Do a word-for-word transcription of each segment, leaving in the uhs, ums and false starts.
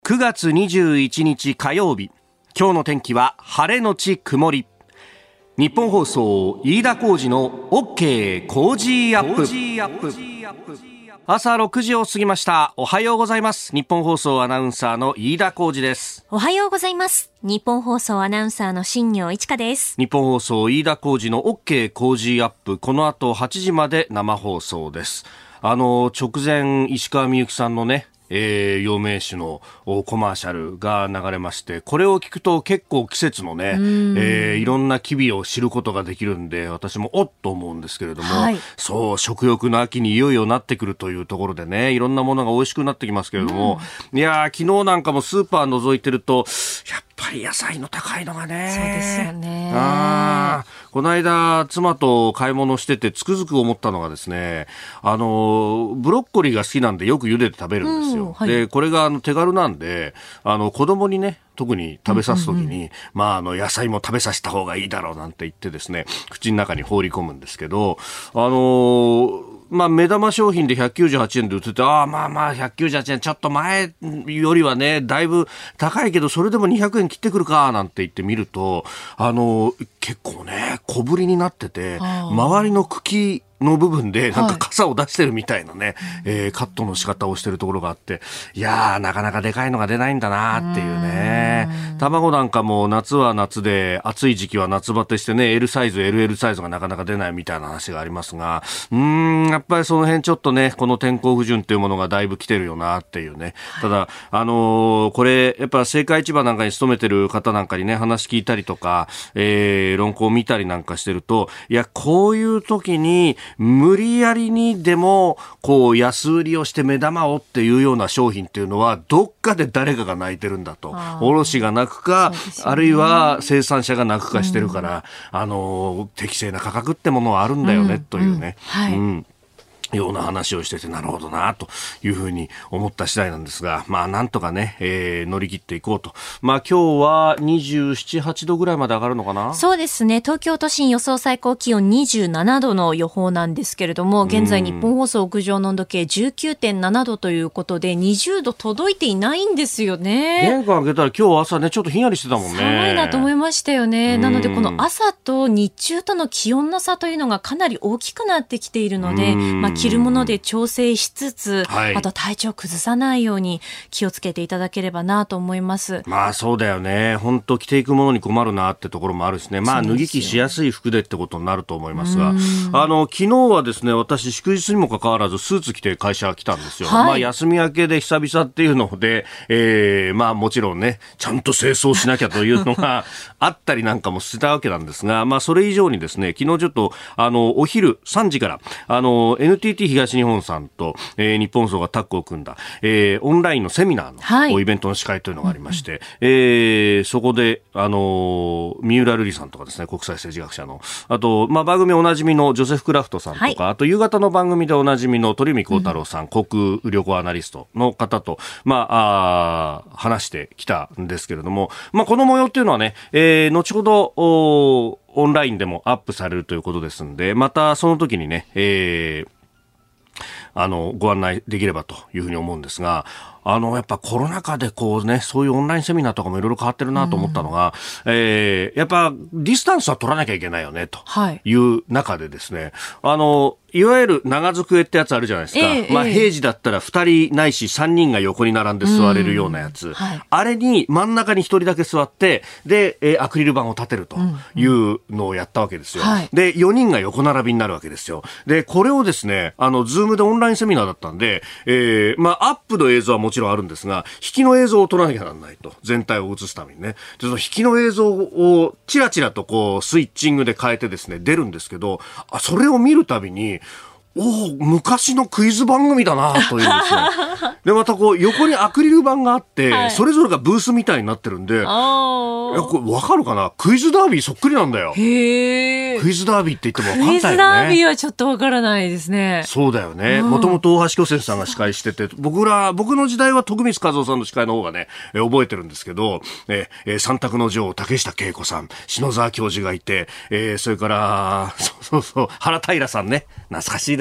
くがつにじゅういちにち火曜日、今日の天気は晴れのち曇り。日本放送飯田浩司の OK コージーアップ。朝ろくじを過ぎました。おはようございます。日本放送アナウンサーの飯田浩司です。 おはようございます。日本放送アナウンサーの新業一華です。 日本放送飯田浩司の OK コージーアップ、この後はちじまで生放送です。あの直前、石川みゆきさんのね、えー、陽明酒のコマーシャルが流れまして、これを聞くと結構季節のね、えー、いろんな機微を知ることができるんで、私もおっと思うんですけれども、はい、そう、食欲の秋にいよいよなってくるというところでね、いろんなものが美味しくなってきますけれども、うん、いやー、昨日なんかもスーパー覗いてると、やっぱり野菜の高いのがね、 そうですよね。 あこの間妻と買い物しててつくづく思ったのがですね、あのブロッコリーが好きなんでよく茹でて食べるんですよ、うんはい、でこれがあの手軽なんで、あの子供にね特に食べさすときに、うんうんうん、まあ、あの野菜も食べさせた方がいいだろうなんて言ってですね、口の中に放り込むんですけど、あのーまあ、目玉商品でひゃくきゅうじゅうはちえんで売ってて、ああまあまあひゃくきゅうじゅうはちえんちょっと前よりはねだいぶ高いけど、それでもにひゃくえん切ってくるかなんて言ってみると、あの結構ね小ぶりになってて、周りの茎の部分でなんか傘を出してるみたいなね、はいえー、カットの仕方をしてるところがあって、いやーなかなかでかいのが出ないんだなっていうね。卵なんかも夏は夏で暑い時期は夏バテしてね L サイズ エルエル サイズがなかなか出ないみたいな話がありますが、うーんやっぱりその辺ちょっとねこの天候不順っていうものがだいぶ来てるよなっていうね。ただあのー、これやっぱ青果市場なんかに勤めてる方なんかにね話聞いたりとか、えー、論考を見たりなんかしてると、いやこういう時に無理やりにでもこう安売りをして目玉をっていうような商品っていうのはどっかで誰かが泣いてるんだと、卸が泣くか、ね、あるいは生産者が泣くかしてるから、うん、あの適正な価格ってものはあるんだよね、うん、というね、うんはいうんような話をしてて、なるほどなというふうに思った次第なんですが、まあなんとかね、えー、乗り切っていこうと。まあ今日はにじゅうなな、はちどぐらいまで上がるのかな。 そうですね。東京都心予想最高気温にじゅうななどの予報なんですけれども、現在日本放送屋上の温度計 じゅうきゅうてんななどということでにじゅうど届いていないんですよね。 玄関開けたら今日朝ねちょっとひんやりしてたもんね。 寒いなと思いましたよね。なのでこの朝と日中との気温の差というのがかなり大きくなってきているので、まあ着るもので調整しつつ、はい、あと体調崩さないように気をつけていただければなと思います。 まあそうだよね。本当着ていくものに困るなってところもあるしね。まあ脱ぎ着しやすい服でってことになると思いますが、あの昨日はですね、私祝日にもかかわらずスーツ着て会社来たんですよ。はい、まあ休み明けで久々っていうので、えー、まあもちろんねちゃんと清掃しなきゃというのがあったりなんかもしてたわけなんですが、まあそれ以上にですね、昨日ちょっとあのお昼さんじからあの エヌティーティー 東日本さんと、えー、日本放送がタッグを組んだ、えー、オンラインのセミナーの、はい、イベントの司会というのがありまして、うんえー、そこで、あのー、三浦瑠麗さんとかですね、国際政治学者の、あと、まあ、番組おなじみのジョセフ・クラフトさんとか、はい、あと夕方の番組でおなじみの鳥海高太郎さん、うん、航空旅行アナリストの方と、まあ、あ話してきたんですけれども、まあ、この模様っていうのはね、えー、後ほどオンラインでもアップされるということですんで、またその時にね、えーあのご案内できればというふうに思うんですが、あのやっぱコロナ禍でこうねそういうオンラインセミナーとかもいろいろ変わってるなと思ったのが、うんえー、やっぱディスタンスは取らなきゃいけないよねという中でですね、はい、あのいわゆる長机ってやつあるじゃないですか、えーまあ、平時だったらふたりないしさんにんが横に並んで座れるようなやつ、うんはい、あれに真ん中にひとりだけ座ってで、えー、アクリル板を立てるというのをやったわけですよ、うんうん、でよにんが横並びになるわけですよ。でこれをですねあのズームでオンラインセミナーだったんで、えーまあ、アップの映像はもちろんあるんですが引きの映像を撮らなきゃならないと、全体を映すためにね。でその引きの映像をチラチラとこうスイッチングで変えてですね出るんですけど、あそれを見るたびにお昔のクイズ番組だなというですねでまたこう横にアクリル板があって、はい、それぞれがブースみたいになってるんで、いやこれ分かるかな、クイズダービーそっくりなんだよ。 へー、 クイズダービーって言っても分かんないよね。 クイズダービーはちょっと分からないですね。 そうだよね。もともと大橋巨泉さんが司会してて、僕ら僕の時代は徳光和夫さんの司会の方がねえ覚えてるんですけど、ええ三択の女王竹下恵子さん、篠沢教授がいて、えー、それからそうそうそう原平さんね、懐かしいです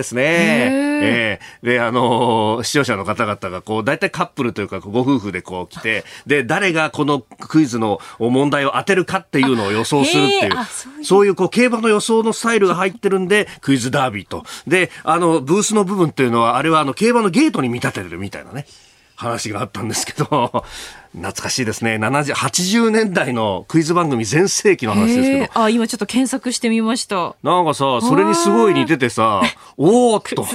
ですね。えー、で、あのー、視聴者の方々がこう、大体カップルというかご夫婦でこう来て、で、誰がこのクイズの問題を当てるかっていうのを予想するっていう、そういう、そういうこう、競馬の予想のスタイルが入ってるんで、クイズダービーと。で、あの、ブースの部分っていうのは、あれはあの、競馬のゲートに見立てるみたいなね、話があったんですけど、懐かしいですね。ななじゅう、はちじゅうねんだいのクイズ番組全盛期の話ですけど。 あ、今ちょっと検索してみました。 なんかさ、それにすごい似ててさ、おーっと。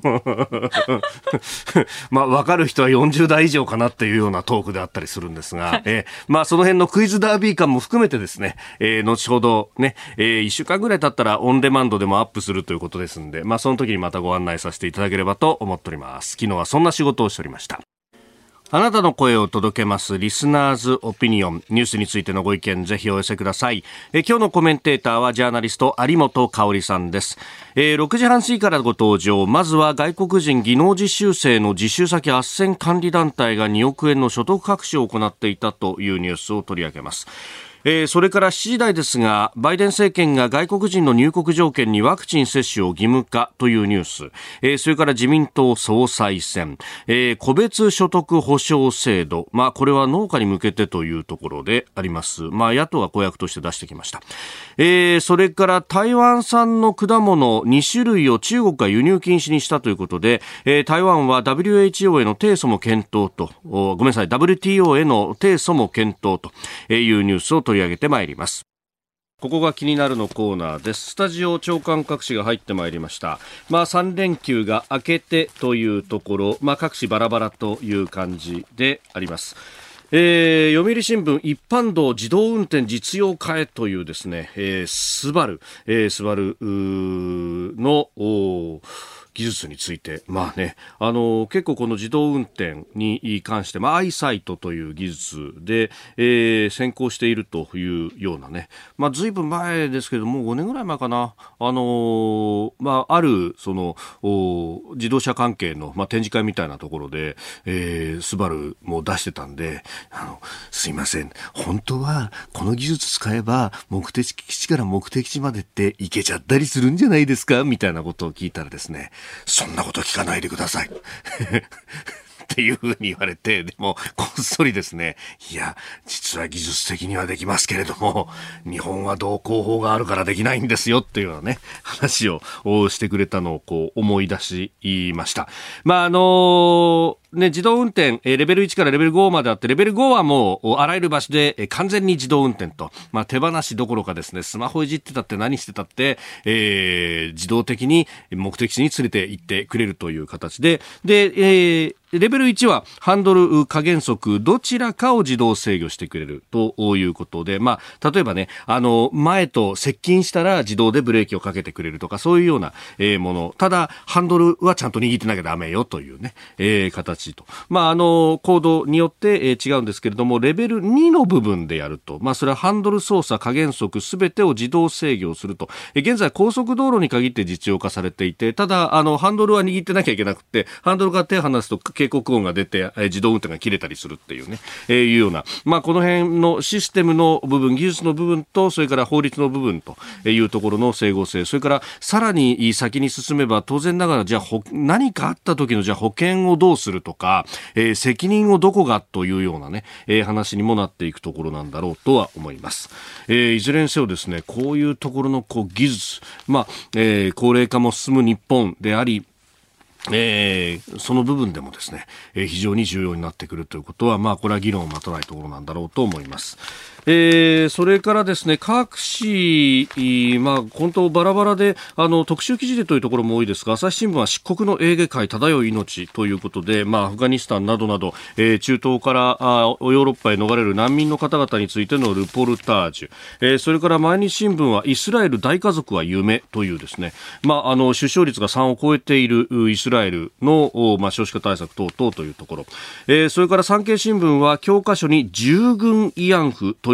まあ、わかる人はよんじゅうだい以上かなっていうようなトークであったりするんですが、えー、まあ、その辺のクイズダービー感も含めてですね、えー、後ほどね、えー、いっしゅうかんぐらい経ったらオンデマンドでもアップするということですんで、まあ、その時にまたご案内させていただければと思っております。昨日はそんな仕事をしておりました。あなたの声を届けますリスナーズオピニオン、ニュースについてのご意見ぜひお寄せください。え今日のコメンテーターはジャーナリスト有本香里さんです。えー、ろくじはん過ぎからご登場。まずは外国人技能実習生の実習先斡旋管理団体がにおくえんの所得隠しを行っていたというニュースを取り上げます。えー、それからしちじ台ですが、バイデン政権が外国人の入国条件にワクチン接種を義務化というニュース、えー、それから自民党総裁選、えー、個別所得保障制度、まあこれは農家に向けてというところであります。まあ野党は公約として出してきました。えー、それから台湾産の果物に種類を中国が輸入禁止にしたということで、えー、台湾は ダブリューエイチオー への提訴も検討と、ごめんなさい ダブリューティーオー への提訴も検討というニュースを取り上げてまいります。ここが気になるのコーナーです。スタジオ長官各紙が入ってまいりました。まあさん連休が明けてというところ、まあ各紙バラバラという感じであります。えー、読売新聞一般道自動運転実用化へというですね、えー、スバル、えー、スバルの技術について、まあね、あの結構この自動運転に関して、まあ、アイサイトという技術で、えー、先行しているというようなね、まあ、ずいぶん前ですけどもうごねんぐらい前かな、あのまあ、あるその自動車関係の、まあ、展示会みたいなところで、えー、スバルも出してたんで、あのすいません、本当はこの技術使えば目的地から目的地までって行けちゃったりするんじゃないですかみたいなことを聞いたらですね、そんなこと聞かないでくださいっていうふうに言われて、でもこっそりですね、いや実は技術的にはできますけれども日本は道交法があるからできないんですよっていうようなね話をしてくれたのをこう思い出しました。まああのね、自動運転、レベルいちからレベルごまであって、レベルごはもうあらゆる場所で完全に自動運転と、まあ、手放しどころかですね、スマホいじってたって何してたって、えー、自動的に目的地に連れて行ってくれるという形で、で、えーレベルいちはハンドル、加減速どちらかを自動制御してくれるということで、まあ例えばね、あの前と接近したら自動でブレーキをかけてくれるとか、そういうような、えー、もの。ただハンドルはちゃんと握ってなきゃダメよというね、えー、形と、まああのコードによって、えー、違うんですけれども、レベルにの部分でやると、まあそれはハンドル操作、加減速すべてを自動制御すると、えー、現在高速道路に限って実用化されていて、ただあのハンドルは握ってなきゃいけなくて、ハンドルから手を離すと警告音が出て、えー、自動運転が切れたりするっていうね、えー、いうような、まあこの辺のシステムの部分、技術の部分と、それから法律の部分というところの整合性、それからさらに先に進めば、当然ながらじゃあ何かあった時のじゃあ保険をどうするとか、えー、責任をどこがというようなね、えー、話にもなっていくところなんだろうとは思います。えー、いずれにせよですね、こういうところのこう技術、まあ、えー、高齢化も進む日本であり、えー、その部分でもですね、えー、非常に重要になってくるということは、まあこれは議論を待たないところなんだろうと思います。えー、それからですね、各紙、まあ本当バラバラで、あの特集記事でというところも多いですが、朝日新聞は漆黒のエーゲ海漂う命ということで、まあアフガニスタンなどなど、えー、中東からあヨーロッパへ逃れる難民の方々についてのルポルタージュ、えー、それから毎日新聞はイスラエル大家族は夢というですね、まああの出生率がさんを超えているイスラエルの、まあ、少子化対策等々というところ、えー、それから産経新聞は教科書に従軍慰安婦という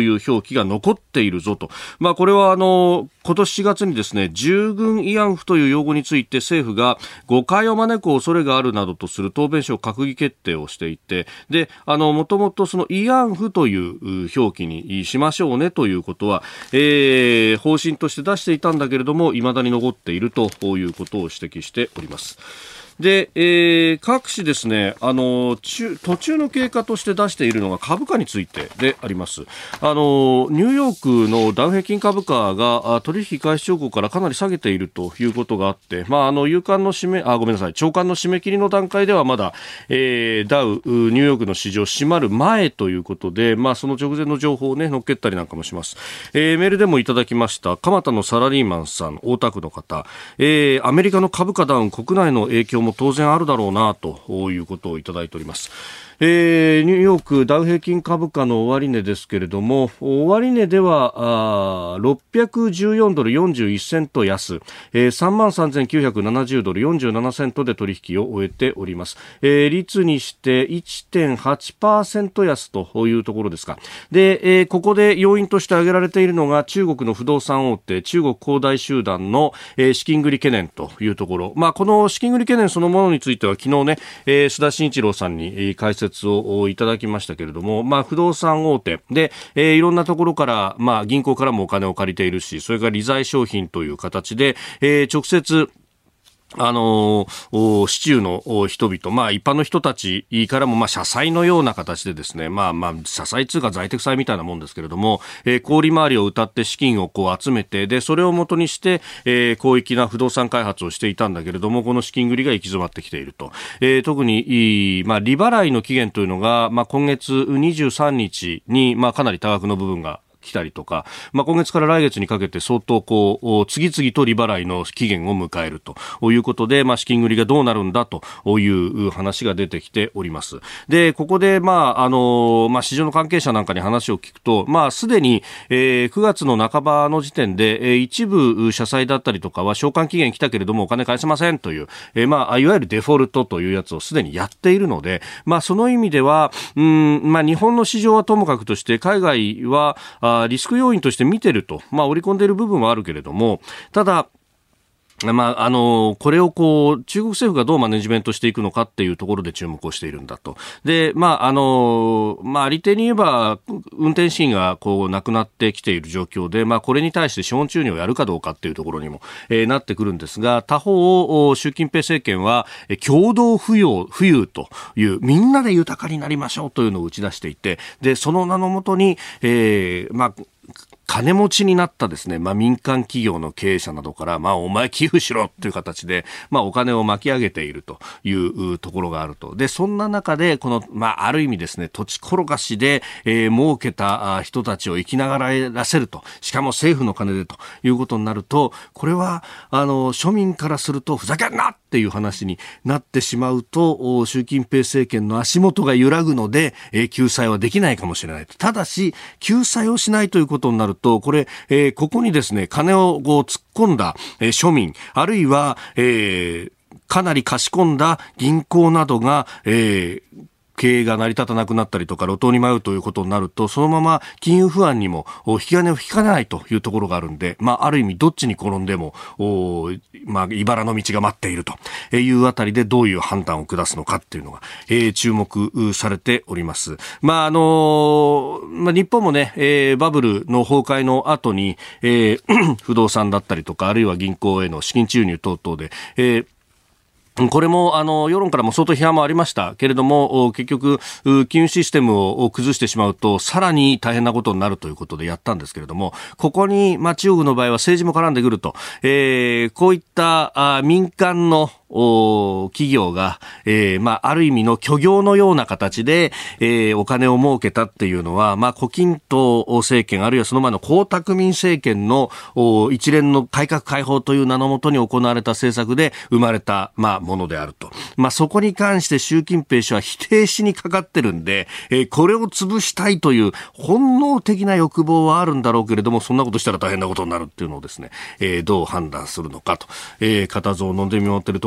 いう表記が残っているぞと。まあ、これはあの今年しがつにですね、従軍慰安婦という用語について政府が誤解を招く恐れがあるなどとする答弁書を閣議決定をしていて、で、あのもともとその慰安婦という表記にしましょうねということは、えー、方針として出していたんだけれども、未だに残っているということを指摘しております。で、えー、各紙ですね、あの中途中の経過として出しているのが株価についてであります。あのニューヨークのダウ平均株価が取引開始直後からかなり下げているということがあって、まあ、あの夕刊の締めあごめんなさい朝刊の締め切りの段階ではまだ、えー、ダウニューヨークの市場閉まる前ということで、まあ、その直前の情報をね乗っけたりなんかもします。えー、メールでもいただきました蒲田のサラリーマンさん、大田区の方、えー、アメリカの株価ダウン、国内の影響もも当然あるだろうなということをいただいております。えー、ニューヨークダウ平均株価の終値ですけれども、終値ではろっぴゃくじゅうよんドルよんじゅういちセント安、えー、さんまんさんぜんきゅうひゃくななじゅうドルよんじゅうななセントで取引を終えております。えー、率にして いってんはちパーセント 安というところですか。で、えー、ここで要因として挙げられているのが中国の不動産大手中国恒大集団の、えー、資金繰り懸念というところ、まあ、この資金繰り懸念そのものについては昨日ね、えー、須田慎一郎さんに、えー、解説をいただきましたけれども、まあ、不動産大手で、えー、いろんなところから、まあ、銀行からもお金を借りているし、それから理財商品という形で、えー、直接あの市中の人々、まあ一般の人たちからもまあ社債のような形でですね、まあまあ社債通貨在宅債みたいなもんですけれども、えー、小売回りを謳って資金をこう集めて、でそれを元にして、えー、広域な不動産開発をしていたんだけれども、この資金繰りが行き詰まってきていると。えー、特にまあ利払いの期限というのが、まあ今月にじゅうさんにちにまあかなり多額の部分が来たりとか、まあ、今月から来月にかけて相当こう次々と利払いの期限を迎えるということで、まあ、資金繰りがどうなるんだという話が出てきております。でここで、まああのまあ、市場の関係者なんかに話を聞くと、まあ、すでに、えー、くがつの半ばの時点で、えー、一部社債だったりとかは償還期限来たけれどもお金返せませんという、えーまあ、いわゆるデフォルトというやつをすでにやっているので、まあ、その意味ではうん、まあ、日本の市場はともかくとして海外はあリスク要因として見てると、まあ、織り込んでいる部分はあるけれども、ただまあ、あの、これをこう、中国政府がどうマネジメントしていくのかっていうところで注目をしているんだと。で、まあ、あの、まあ、ありていに言えば、運転シーンがこう、なくなってきている状況で、まあ、これに対して資本注入をやるかどうかっていうところにも、えー、なってくるんですが、他方、習近平政権は、共同富裕、富裕という、みんなで豊かになりましょうというのを打ち出していて、で、その名のもとに、えー、まあ、金持ちになったですね、まあ、民間企業の経営者などから、まあ、お前寄付しろという形で、まあ、お金を巻き上げているというところがあると。で、そんな中で、この、まあ、ある意味ですね、土地転がしで、えー、儲けた人たちを生きながらせると。しかも政府の金でということになると、これは、あの、庶民からすると、ふざけんなっていう話になってしまうと、習近平政権の足元が揺らぐので、えー、救済はできないかもしれない。ただし、救済をしないということになると、これ、えー、ここにですね、金をこう突っ込んだ、えー、庶民、あるいは、えー、かなり貸し込んだ銀行などが、えー経営が成り立たなくなったりとか路頭に迷うということになると、そのまま金融不安にも引き金を引かないというところがあるんで、まあ、ある意味どっちに転んでも、まあ、茨の道が待っているというあたりでどういう判断を下すのかっていうのが、えー、注目されております。まあ、あのー、まあ、日本もね、えー、バブルの崩壊の後に、えー、不動産だったりとか、あるいは銀行への資金注入等々で、えーこれもあの世論からも相当批判もありましたけれども、結局金融システムを崩してしまうとさらに大変なことになるということでやったんですけれども、ここに、まあ、中国の場合は政治も絡んでくると、えー、こういったあ民間の企業が、えーまあ、ある意味の虚業のような形で、えー、お金を儲けたっていうのは、まあ、胡錦涛政権あるいはその前の江沢民政権の一連の改革開放という名のもとに行われた政策で生まれた、まあ、ものであると。まあ、そこに関して習近平氏は否定しにかかってるんで、えー、これを潰したいという本能的な欲望はあるんだろうけれども、そんなことしたら大変なことになるっていうのをですね、えー、どう判断するのかと、えー、固唾を飲んで見守っているところ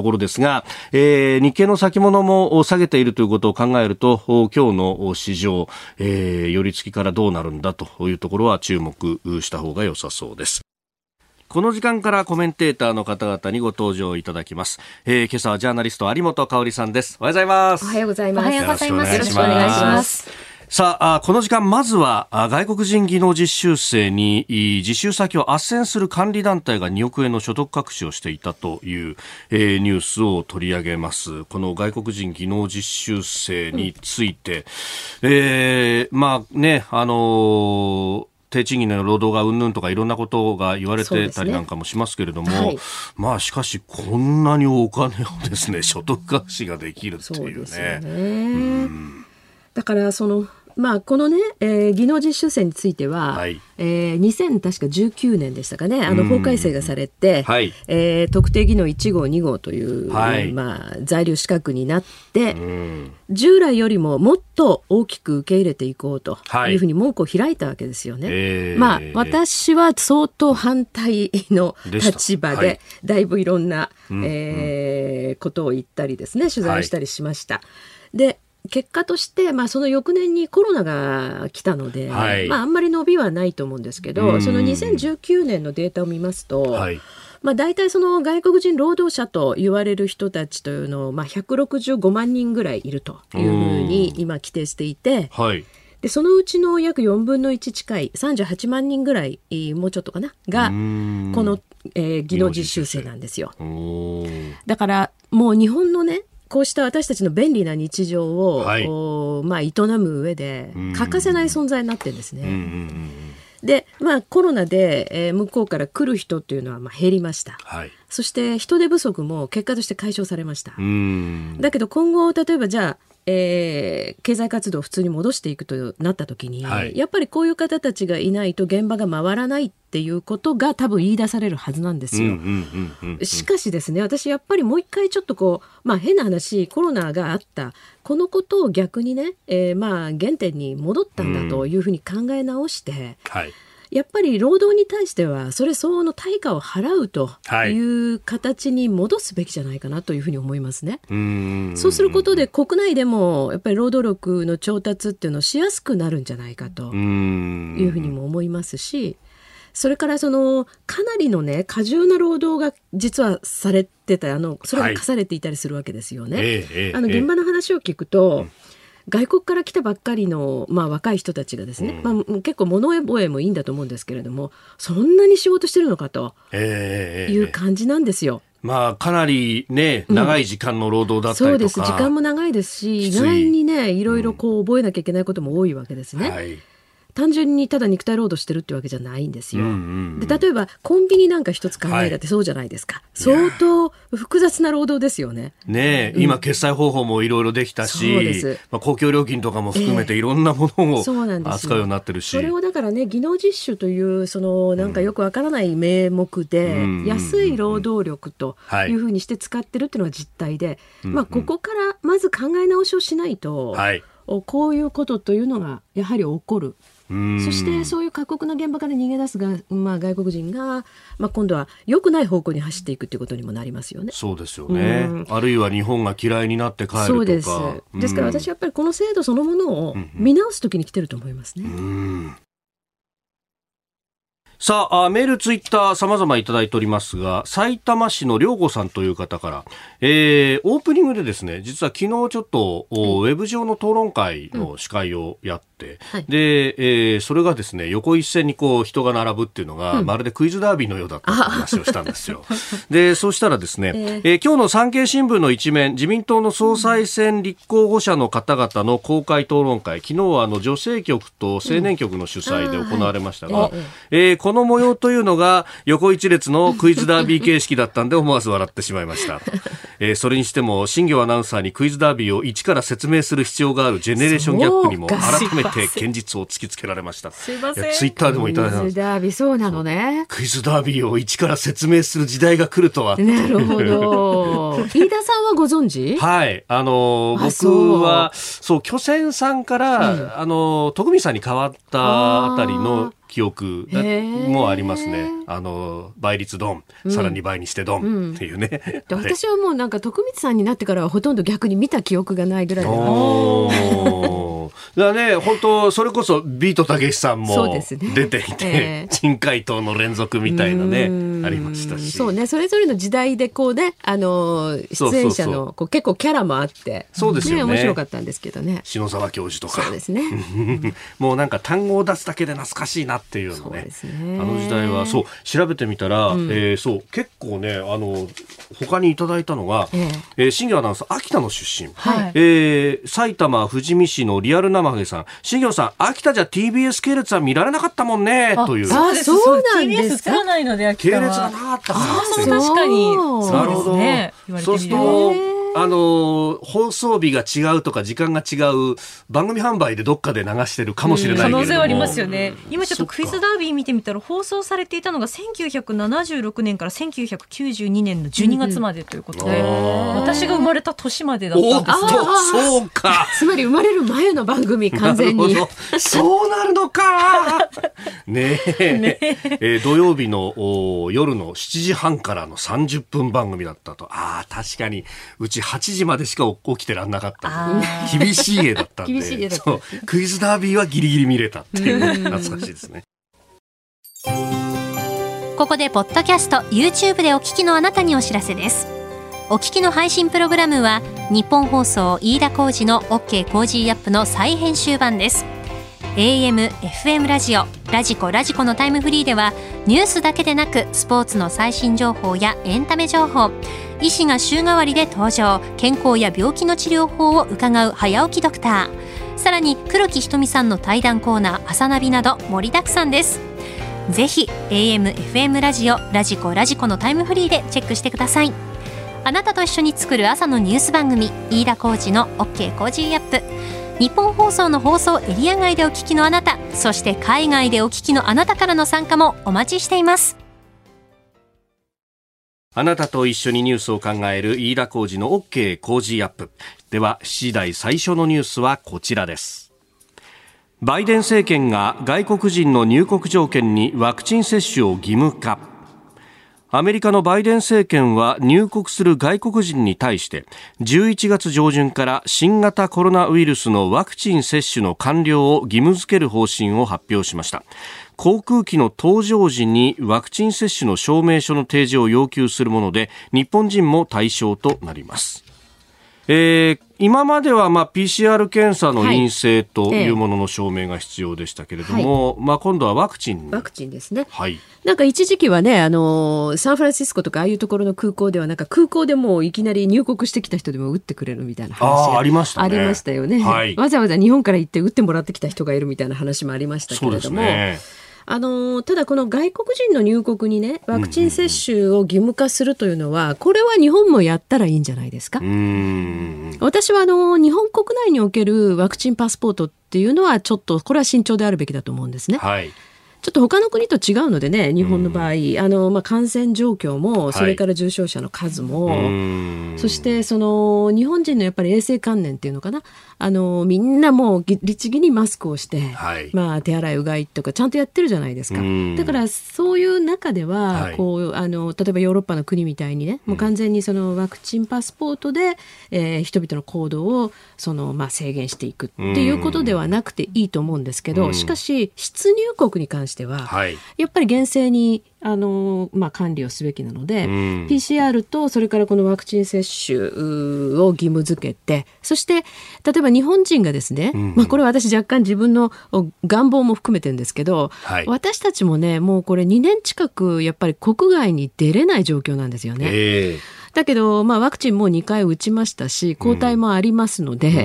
ころですが、えー、日経の先物も下げているということを考えると、今日の市場、えー、寄り付きからどうなるんだというところは注目した方が良さそうです。この時間からコメンテーターの方々にご登場いただきます。えー、今朝はジャーナリスト有本香里さんです。おはようございます。 おはようございます。 おはようございます。 よろしくお願いします。 さあ、この時間まずは外国人技能実習生に実習先を斡旋する管理団体がにおくえんの所得隠しをしていたという、えー、ニュースを取り上げます。この外国人技能実習生について、うん、えー、まあね、あのー低賃金の労働がうんぬんとかいろんなことが言われてたりなんかもしますけれども、ね、はい、まあしかしこんなにお金をですね所得隠しができるっていうね。そうですよね。うん、 だからそのまあ、このね、えー、技能実習生については、はい、えー、にせんじゅうきゅうねんでしたかね、あの法改正がされて、はい、えー、特定技能いち号に号という、はい、まあ、在留資格になって、従来よりももっと大きく受け入れていこうというふうに門戸を開いたわけですよね。はい、まあ、私は相当反対の立場で、はい、だいぶいろんな、うんえー、ことを言ったりですね、取材をしたりしました。はい、で結果として、まあ、その翌年にコロナが来たので、はいまあ、あんまり伸びはないと思うんですけど、そのにせんじゅうきゅうねんのデータを見ますと、はいまあ、大体その外国人労働者と言われる人たちというのを、まあ、ひゃくろくじゅうごまんにんぐらいいるというふうに今規定していて、はい、でそのうちの約よんぶんのいち近いさんじゅうはちまんにんぐらいもうちょっとかながこの、えー、技能実習生なんですよ。だからもう日本のねこうした私たちの便利な日常を、はいまあ、営む上で欠かせない存在になってるんですね。うんうんうんで、まあ、コロナで、えー、向こうから来る人っていうのはまあ減りました、はい、そして人手不足も結果として解消されました。うんだけど今後例えばじゃあえー、経済活動を普通に戻していくとなった時に、はい、やっぱりこういう方たちがいないと現場が回らないっていうことが多分言い出されるはずなんですよ。しかしですね私やっぱりもう一回ちょっとこう、まあ、変な話コロナがあったこのことを逆にね、えー、まあ原点に戻ったんだというふうに考え直して、うんはいやっぱり労働に対してはそれ相応の対価を払うという形に戻すべきじゃないかなというふうに思いますね。うーんそうすることで国内でもやっぱり労働力の調達っていうのをしやすくなるんじゃないかというふうにも思いますしそれからそのかなりのね過重な労働が実はされてたあのそれが課されていたりするわけですよね。はい、あの現場の話を聞くと、ええ外国から来たばっかりの、まあ、若い人たちがですね、うんまあ、結構物覚えもいいんだと思うんですけれどもそんなに仕事してるのかという感じなんですよ。 えー、まあかなりね長い時間の労働だったりとか、うん、そうです時間も長いですし意外にねいろいろこう覚えなきゃいけないことも多いわけですね。うんはい単純にただ肉体労働してるってわけじゃないんですよ。うんうんうん、で例えばコンビニなんか一つ考えたってそうじゃないですか、はい、相当複雑な労働ですよね。 ねえ、うん、今決済方法もいろいろできたしそうです、まあ、公共料金とかも含めていろんなものを、えー、扱うようになってるしそれをだからね技能実習というそのなんかよくわからない名目で、うん、安い労働力というふうにして使ってるっていうのが実態で、はいまあ、ここからまず考え直しをしないと、はい、こういうことというのがやはり起こる。そしてそういう過酷な現場から逃げ出すが、まあ、外国人が、まあ、今度は良くない方向に走っていくということにもなりますよね。 そうですよね、うん、あるいは日本が嫌いになって帰るとかそうです。ですから私はやっぱりこの制度そのものを見直すときに来てると思いますね。うんうんさあ、メール、ツイッター、様々いただいておりますが、埼玉市の良子さんという方から、えー、オープニングでですね、実は昨日ちょっと、はい、ウェブ上の討論会の司会をやって、うん、で、えー、それがですね、横一線にこう人が並ぶっていうのが、うん、まるでクイズダービーのようだったって話をしたんですよ。で、そうしたらですね、えーえー、今日の産経新聞の一面、自民党の総裁選立候補者の方々の公開討論会、昨日はあの女性局と青年局の主催で行われましたが、うんはいえーえーこの模様というのが横一列のクイズダービー形式だったんで思わず笑ってしまいました、えー、それにしても新業アナウンサーにクイズダービーを一から説明する必要があるジェネレーションギャップにも改めて現実を突きつけられました。 すいませんツイッターでもいただいたんです。 クイズダービーそうなのね。 クイズダービーを一から説明する時代が来るとは。 なるほど飯田さんはご存知？ はいあのー、僕はそう巨泉さんから、うん、あの徳光さんに変わったあたりの記憶もありますね。あの倍率ドン、うん、さらに倍にしてドンっていうね、 うん、私はもうなんかなんか徳光さんになってからはほとんど逆に見た記憶がないぐらいではだね、本当それこそビートたけしさんも出ていて、 えー、 珍解答の連続みたいなねありましたし、 そうね、それぞれの時代でこうね、あの出演者のこう結構キャラもあって、 そうですよね、 面白かったんですけどね。 篠沢教授とか、 そうですねもうなんか単語を出すだけで懐かしいなっていうの ね, うねあの時代はそう調べてみたら、うん、えー、そう結構ね、あの他にいただいたのが、えーえー、新庄アナウンサー秋田の出身、はい、えー、埼玉富士見市のリアル生ハゲさん、新庄さん秋田じゃ ティービーエス 系列は見られなかったもんねという。 あ、そうなんですか。 ティービーエス 映らないので秋田は系列がなかったから。 あ、そう、確かにそうですね。 そうするとあの放送日が違うとか時間が違う番組販売でどっかで流してるかもしれないけれども、 可能性はありますよね。今ちょっとクイズダービー見てみたら放送されていたのがせんきゅうひゃくななじゅうろくねんからせんきゅうひゃくきゅうじゅうにねんのじゅうにがつまでということで、うん、私が生まれた年までだったんですね。 そうかつまり生まれる前の番組、完全にそうなるのかねえねえー、土曜日の夜のしちじはんからのさんじゅっぷん番組だったと。ああ、確かにうちはちじまでしか起きてらんなかった厳しい絵だったんで厳しい絵だったそうクイズダービーはギリギリ見れたっていう懐かしいですね。 ここでポッドキャスト YouTube でお聞きのあなたにお知らせです。お聞きの配信プログラムは日本放送飯田浩司の OK コージーアップの再編集版です。 エーエム、エフエム ラジオ、ラジコラジコのタイムフリーではニュースだけでなくスポーツの最新情報やエンタメ情報、医師が週替わりで登場、健康や病気の治療法を伺う早起きドクター、さらに黒木ひとみさんの対談コーナー朝ナビなど盛りだくさんです。ぜひ エーエム、エフエム ラジオ、ラジコラジコのタイムフリーでチェックしてください。あなたと一緒に作る朝のニュース番組、飯田浩司の OK コージーアップ。日本放送の放送エリア外でお聞きのあなた、そして海外でお聞きのあなたからの参加もお待ちしています。 あなたと一緒にニュースを考える飯田浩司の OK コージーアップ。ではしちじ台最初のニュースはこちらです。バイデン政権が外国人の入国条件にワクチン接種を義務化。アメリカのバイデン政権は入国する外国人に対してじゅういちがつ上旬から新型コロナウイルスのワクチン接種の完了を義務付ける方針を発表しました。航空機の搭乗時にワクチン接種の証明書の提示を要求するもので、日本人も対象となります。えー、今まではまあ ピーシーアール 検査の陰性というものの証明が必要でしたけれども、はい、まあ、今度はワクチンワクチンですね、 はい、 なんか一時期はね、あのサンフランシスコとかああいうところの空港ではなんか空港でもういきなり入国してきた人でも打ってくれるみたいな話があ, ありましたね。 ありましたよね、はい、わざわざ日本から行って打ってもらってきた人がいるみたいな話もありましたけれども、そうですね。あのただこの外国人の入国にね、ワクチン接種を義務化するというのは、うんうん、これは日本もやったらいいんじゃないですか。 うーん、 私はあの日本国内におけるワクチンパスポートっていうのはちょっとこれは慎重であるべきだと思うんですね。 はい、 ちょっと他の国と違うのでね、日本の場合、あのまあ、感染状況もそれから重症者の数も、はい、そしてその日本人のやっぱり衛生観念っていうのかな、あのみんなもう律儀にマスクをして、はい、まあ、手洗いうがいとかちゃんとやってるじゃないですか。だからそういう中では、はい、こうあの例えばヨーロッパの国みたいにね、もう完全にそのワクチンパスポートで、えー、人々の行動をその、まあ、制限していくっていうことではなくていいと思うんですけど、しかし出入国に関しては、はい、やっぱり厳正にあの、まあ、管理をすべきなので、うん、ピーシーアール とそれからこのワクチン接種を義務付けて、そして例えば日本人がですね、うんまあ、これは私若干自分の願望も含めてるんですけど、はい、私たちもね、もうこれにねん近くやっぱり国外に出れない状況なんですよね。えーだけど、まあ、ワクチンもにかい打ちましたし、抗体もありますので、うん、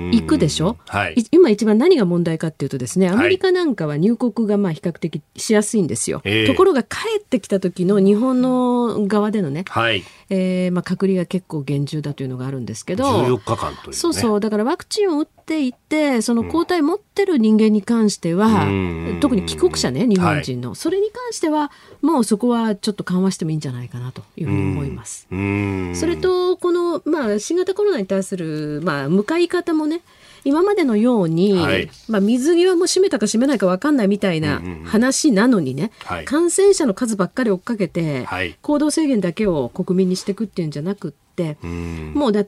行くでしょ、はい、今一番何が問題かっていうとですね、アメリカなんかは入国がまあ比較的しやすいんですよ、はい、ところが帰ってきた時の日本の側でのね、はいえーまあ、隔離が結構厳重だというのがあるんですけど、 じゅうよっかかんというね。 そうそう、だからワクチンを打っていて、その抗体持ってる人間に関しては、うん、特に帰国者ね、日本人の、はい、それに関してはもうそこはちょっと緩和してもいいんじゃないかなというふうに思います。うんそれとこの、まあ、新型コロナに対する、まあ、向かい方もね、 今までのように、はい、まあ、水際も閉めたか閉めないか分かんないみたいな話なのにね、うんうんうん、感染者の数ばっかり追っかけて、はい、行動制限だけを国民にしていくっていうんじゃなくって、うん、もうだって、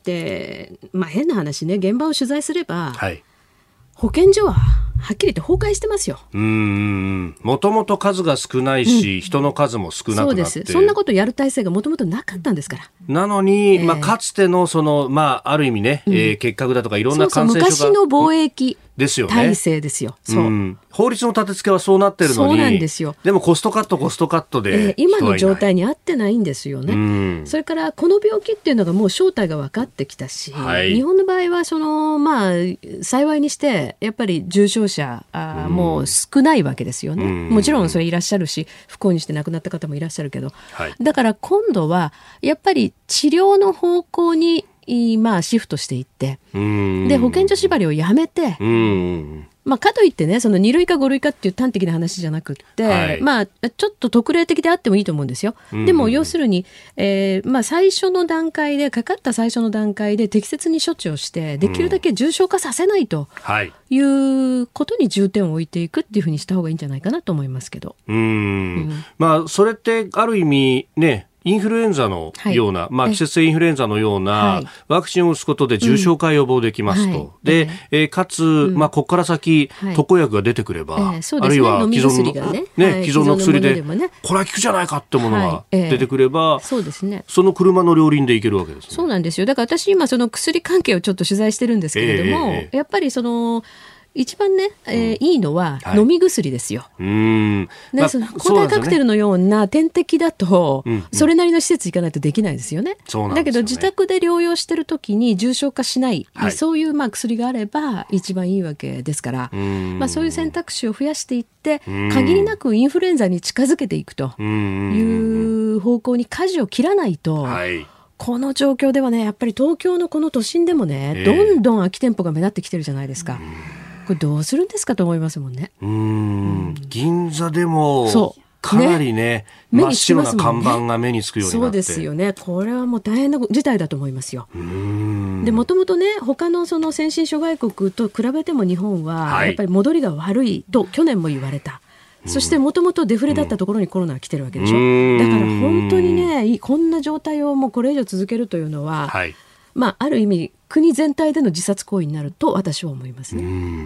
まあ、変な話ね、現場を取材すれば、はい、保健所ははっきり言って崩壊してますよ。 うーん、もともと数が少ないし、うん、人の数も少なくなって、 そうです。そんなことやる体制がもともとなかったんですから。 なのに、えーまあ、かつてのその、まあ、ある意味ね、うん、えー、結核だとかいろんな感染症が、 そうそう、昔の防疫ですよね、 体制ですよ。そう、うん、 法律の立て付けはそうなってるのに、 そうなんですよ。 でもコストカットコストカットで、 えー、今の状態に合ってないんですよね、うん、それからこの病気っていうのがもう正体が分かってきたし、はい、日本の場合はその、まあ、幸いにしてやっぱり重症者あ、うん、もう少ないわけですよね、うん、もちろんそれいらっしゃるし不幸にして亡くなった方もいらっしゃるけど、はい、だから今度はやっぱり治療の方向にまあ、シフトしていって、で保健所縛りをやめて、まあ、かといってね、そのに類かご類かっていう端的な話じゃなくって、はい、まあ、ちょっと特例的であってもいいと思うんですよ。でも要するに、えーまあ、最初の段階でかかった最初の段階で適切に処置をしてできるだけ重症化させないということに重点を置いていくっていうふうにした方がいいんじゃないかなと思いますけど。 うーん、うん、まあ、それってある意味ね、インフルエンザのような、はい、まあ、季節性インフルエンザのようなワクチンを打つことで重症化予防できますと、うん、で、えー、かつ、うん、まあ、ここから先、はい、特効薬が出てくれば、えーね、あるいは既存の、ねね、はい、既存の薬で、ね、これは効くじゃないかってものが出てくれば、はい、えー、そうですね、その車の両輪でいけるわけですね。 そうなんですよ。だから私今その薬関係をちょっと取材してるんですけれども、えー、やっぱりその一番ね、えー、いいのは飲み薬ですよ。はい、うーん、まあ、その抗体カクテルのような点滴だと、うんうん、それなりの施設行かないとできないですよね。そうなんですよね。だけど自宅で療養してる時に重症化しない、はい、そういうまあ薬があれば一番いいわけですから、まあ、そういう選択肢を増やしていって限りなくインフルエンザに近づけていくという方向に舵を切らないと、はい、この状況ではね、やっぱり東京のこの都心でもね、えー、どんどん空き店舗が目立ってきてるじゃないですか。これどうするんですかと思いますもんね。 うーん、うん、銀座でもそうかなり ね, ね真っ白な看板が目につくようになって、 そうですよね。これはもう大変な事態だと思いますよ。うーん、でもともとね、他のその先進諸外国と比べても日本はやっぱり戻りが悪いと去年も言われた。そしてもともとデフレだったところにコロナが来てるわけでしょ。だから本当にね、こんな状態をもうこれ以上続けるというのは、はい、まあ、ある意味国全体での自殺行為になると私は思いますね。うん、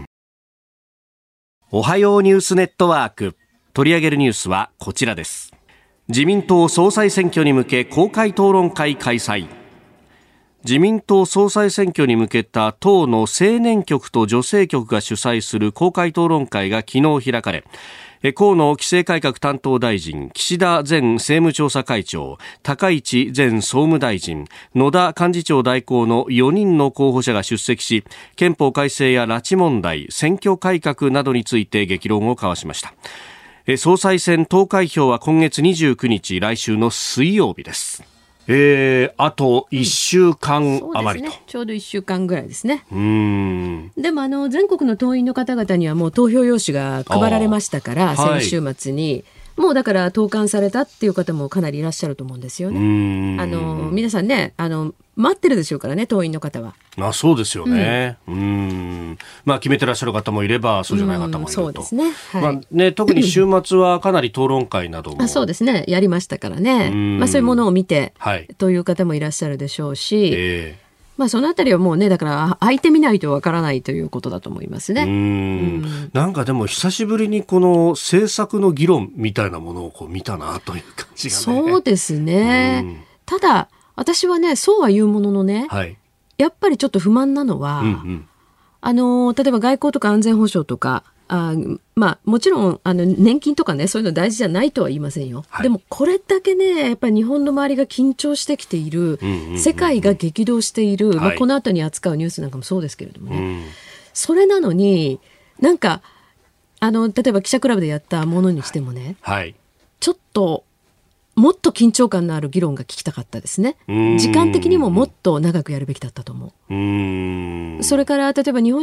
おはようニュースネットワーク、取り上げるニュースはこちらです。自民党総裁選挙に向け公開討論会開催。自民党総裁選挙に向けた党の青年局と女性局が主催する公開討論会が昨日開かれ、河野規制改革担当大臣、岸田前政務調査会長、高市前総務大臣、野田幹事長代行のよにんの候補者が出席し、憲法改正や拉致問題、選挙改革などについて激論を交わしました。総裁選投開票は今月にじゅうくにち、来週の水曜日です。えー、あといっしゅうかん余りと、 うん、ね、ちょうどいっしゅうかんぐらいですね。うーん、でもあの全国の党員の方々にはもう投票用紙が配られましたから、先週末に、はい、もうだから投函されたっていう方もかなりいらっしゃると思うんですよね。うーん、あの皆さんね、あの待ってるでしょうからね、党員の方は。 まあ、そうですよね。うん、うーん、まあ、決めてらっしゃる方もいればそうじゃない方もいると。 そうですね、はい、 まあね、特に週末はかなり討論会などもあ、そうですね、やりましたからね。まあ、そういうものを見て、はい、という方もいらっしゃるでしょうし、えーまあ、そのあたりはもうね、だから相手見ないとわからないということだと思いますね。うーん、 うん、なんかでも久しぶりにこの政策の議論みたいなものをこう見たなという感じがね。 そうですね。ただ私はね、そうは言うもののね、はい、やっぱりちょっと不満なのは、うんうん、あの例えば外交とか安全保障とか、あ、まあ、もちろんあの年金とかね、そういうの大事じゃないとは言いませんよ、はい、でもこれだけね、やっぱり日本の周りが緊張してきている、うんうんうんうん、世界が激動している、はい、まあ、この後に扱うニュースなんかもそうですけれどもね、うん、それなのになんかあの例えば記者クラブでやったものにしてもね、はい、ちょっともっと緊張感のある議論が聞きたかったですね。時間的にももっと長くやるべきだったと思う。うーん、それから例えば日本に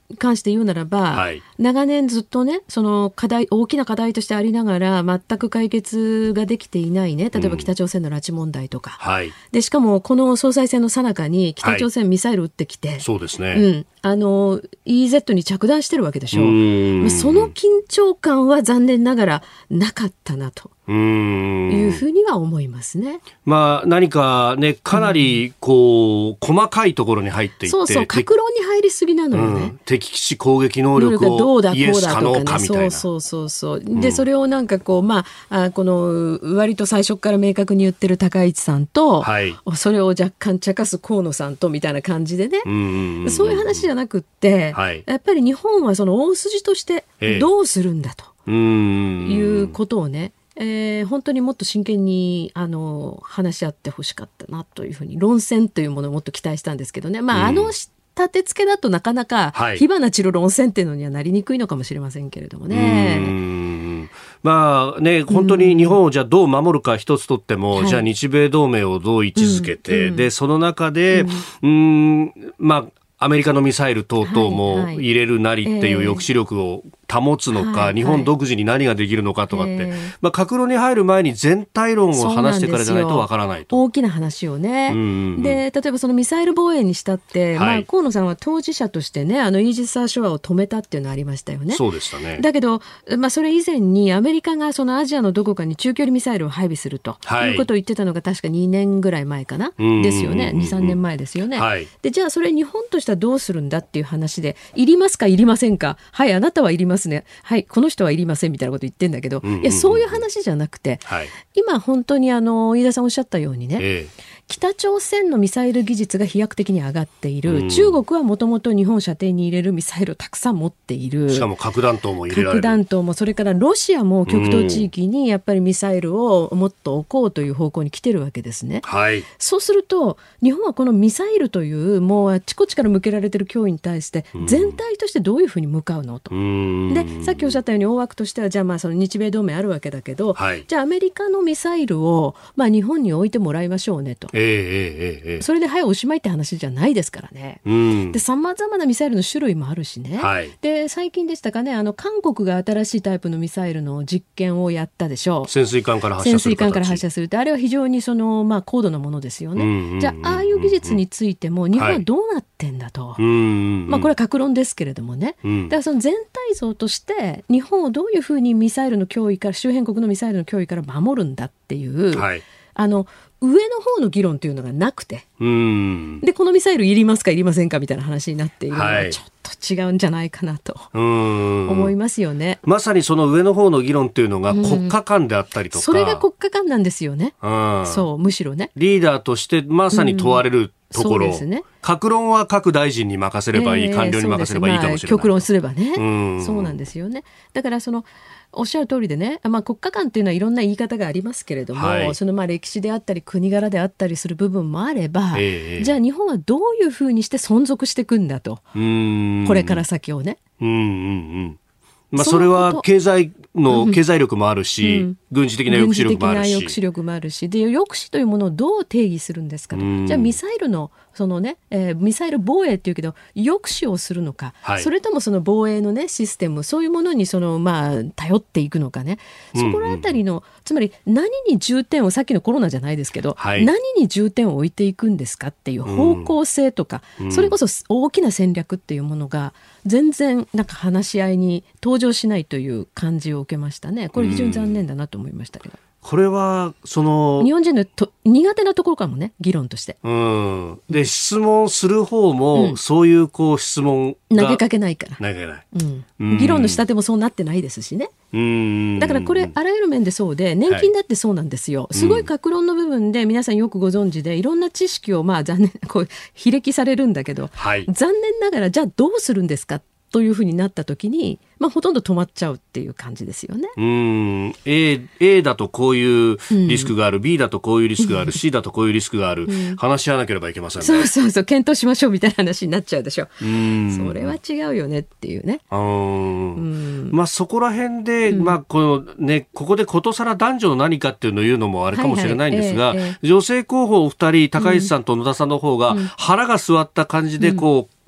関して言うならば、はい、長年ずっとねその課題大きな課題としてありながら全く解決ができていないね例えば北朝鮮の拉致問題とか、うんはい、でしかもこの総裁選の最中に北朝鮮ミサイル撃ってきて、はい、 そうですね、 うん、あの イーゼット に着弾してるわけでしょ。まあ、その緊張感は残念ながらなかったなとうーんいうふうには思いますね。 まあ、何かねかなりこう、うん、細かいところに入っていってそうそう格論に入りすぎなのよね、うん、 敵基地攻撃能力をイエス可能かみたいなそうそうそうそうで、うん、それをなんかこうまあ、あこの割と最初から明確に言ってる高市さんと、はい、それを若干茶化す河野さんとみたいな感じでね、うんうんうん、そういう話じゃなくって、はい、やっぱり日本はその大筋としてどうするんだと、ええ、いうことをねえー、本当にもっと真剣にあの話し合ってほしかったなというふうに論戦というものをもっと期待したんですけどね、まあ、うん、あの立て付けだとなかなか火花散る論戦っていうのにはなりにくいのかもしれませんけれどもね。 うーんまあね、本当に日本をじゃあどう守るか一つとっても、うん、じゃあ日米同盟をどう位置づけて、うん、でその中で、うん、うーんまあアメリカのミサイル等々も入れるなりっていう抑止力を保つのか、はいはい、日本独自に何ができるのかとかって、えーまあ、格論に入る前に全体論を話してからじゃないとわからないと。 大きな話をね、うんうんうん、で例えばそのミサイル防衛にしたって、はいまあ、河野さんは当事者としてねあのイージス・アショアを止めたっていうのありましたよね。 そうでしたね。 だけど、まあ、それ以前にアメリカがそのアジアのどこかに中距離ミサイルを配備すると、はい、いうことを言ってたのが確かにねんぐらい前かな、うんうんうんうん、ですよね にさんねんまえですよね、はい、でじゃあそれ日本としてはどうするんだっていう話でいりますかいりませんかはいあなたはいりますねはいこの人はいりませんみたいなこと言ってんだけど、うんうんうん、いやそういう話じゃなくて、はい、今本当にあの飯田さんおっしゃったようにね、ええ北朝鮮のミサイル技術が飛躍的に上がっている、うん、中国はもともと日本射程に入れるミサイルをたくさん持っているしかも核弾頭も入れられる核弾頭もそれからロシアも極東地域にやっぱりミサイルをもっと置こうという方向に来てるわけですね、はい、そうすると日本はこのミサイルというもうあちこちから向けられている脅威に対して全体としてどういうふうに向かうのと、うん、でさっきおっしゃったように大枠としてはじゃあまあその日米同盟あるわけだけど、はい、じゃあアメリカのミサイルをまあ日本に置いてもらいましょうねと、えーえーそれではいおしまいって話じゃないですからね、うん、で様々なミサイルの種類もあるしね、はい、で最近でしたかねあの韓国が新しいタイプのミサイルの実験をやったでしょう。 潜水艦から発射する形。潜水艦から発射するってあれは非常にその、まあ、高度なものですよね、うんうんうん、じゃあああいう技術についても日本はどうなってんだと、はいまあ、これは格論ですけれどもね、うん、だからその全体像として日本をどういうふうにミサイルの脅威から周辺国のミサイルの脅威から守るんだっていう、はいあの上の方の議論というのがなくてうんでこのミサイルいりますかいりませんかみたいな話になっているのはちょっと違うんじゃないかなと思いますよね。 まさにその上の方の議論っていうのが国家間であったりとか、 それが国家間なんですよね。そうむしろねリーダーとしてまさに問われるところ、うんそうですね、各論は各大臣に任せればいい、えー、官僚に任せればいいかもしれない、まあ、 極論すればねうんそうなんですよね。だからそのおっしゃる通りでね、まあ、国家間っていうのはいろんな言い方がありますけれども、はい、そのまあ歴史であったり国柄であったりする部分もあれば、えー、じゃあ日本はどういうふうにして存続していくんだとうーんこれから先をねうんうんうんまあ、それは経済の経済力もあるし、うん、軍事的な抑止力もあるし、 軍事的な抑止力もあるしで抑止というものをどう定義するんですかと、じゃあミサイルのそのね、えー、ミサイル防衛っていうけど抑止をするのか、はい、それともその防衛のねシステムそういうものにそのまあ頼っていくのかね、そこらあたりの、うんうん、つまり何に重点をさっきのコロナじゃないですけど、はい、何に重点を置いていくんですかっていう方向性とか、うん、それこそ大きな戦略っていうものが全然なんか話し合いに登場しないという感じを受けましたね。これ非常に残念だなと思いましたけど、うんこれはその日本人のと苦手なところかもね議論として、 うん、で質問する方も、うん、そういうこう質問が投げかけないから投げない、 うんうん、議論の仕立てもそうなってないですしね。うんだからこれあらゆる面でそうで年金だってそうなんですよ、はい、すごい各論の部分で皆さんよくご存知でいろんな知識をまあ残念こう卑歴されるんだけど、はい、残念ながらじゃあどうするんですかというふうになった時に、まあ、ほとんど止まっちゃうっていう感じですよね。 うーん A, A だとこういうリスクがある、うん、B だとこういうリスクがある、うん、C だとこういうリスクがある、うん、話し合わなければいけませんね。 そうそうそう検討しましょうみたいな話になっちゃうでしょ。うーんそれは違うよねっていうね。 あうんまあ、そこら辺で、うんまあこのね、ここでことさら男女の何かっていうのを言うのもあれかもしれないんですが、はいはいえーえー、女性候補お二人高市さんと野田さんの方が腹が据わった感じでこう、うん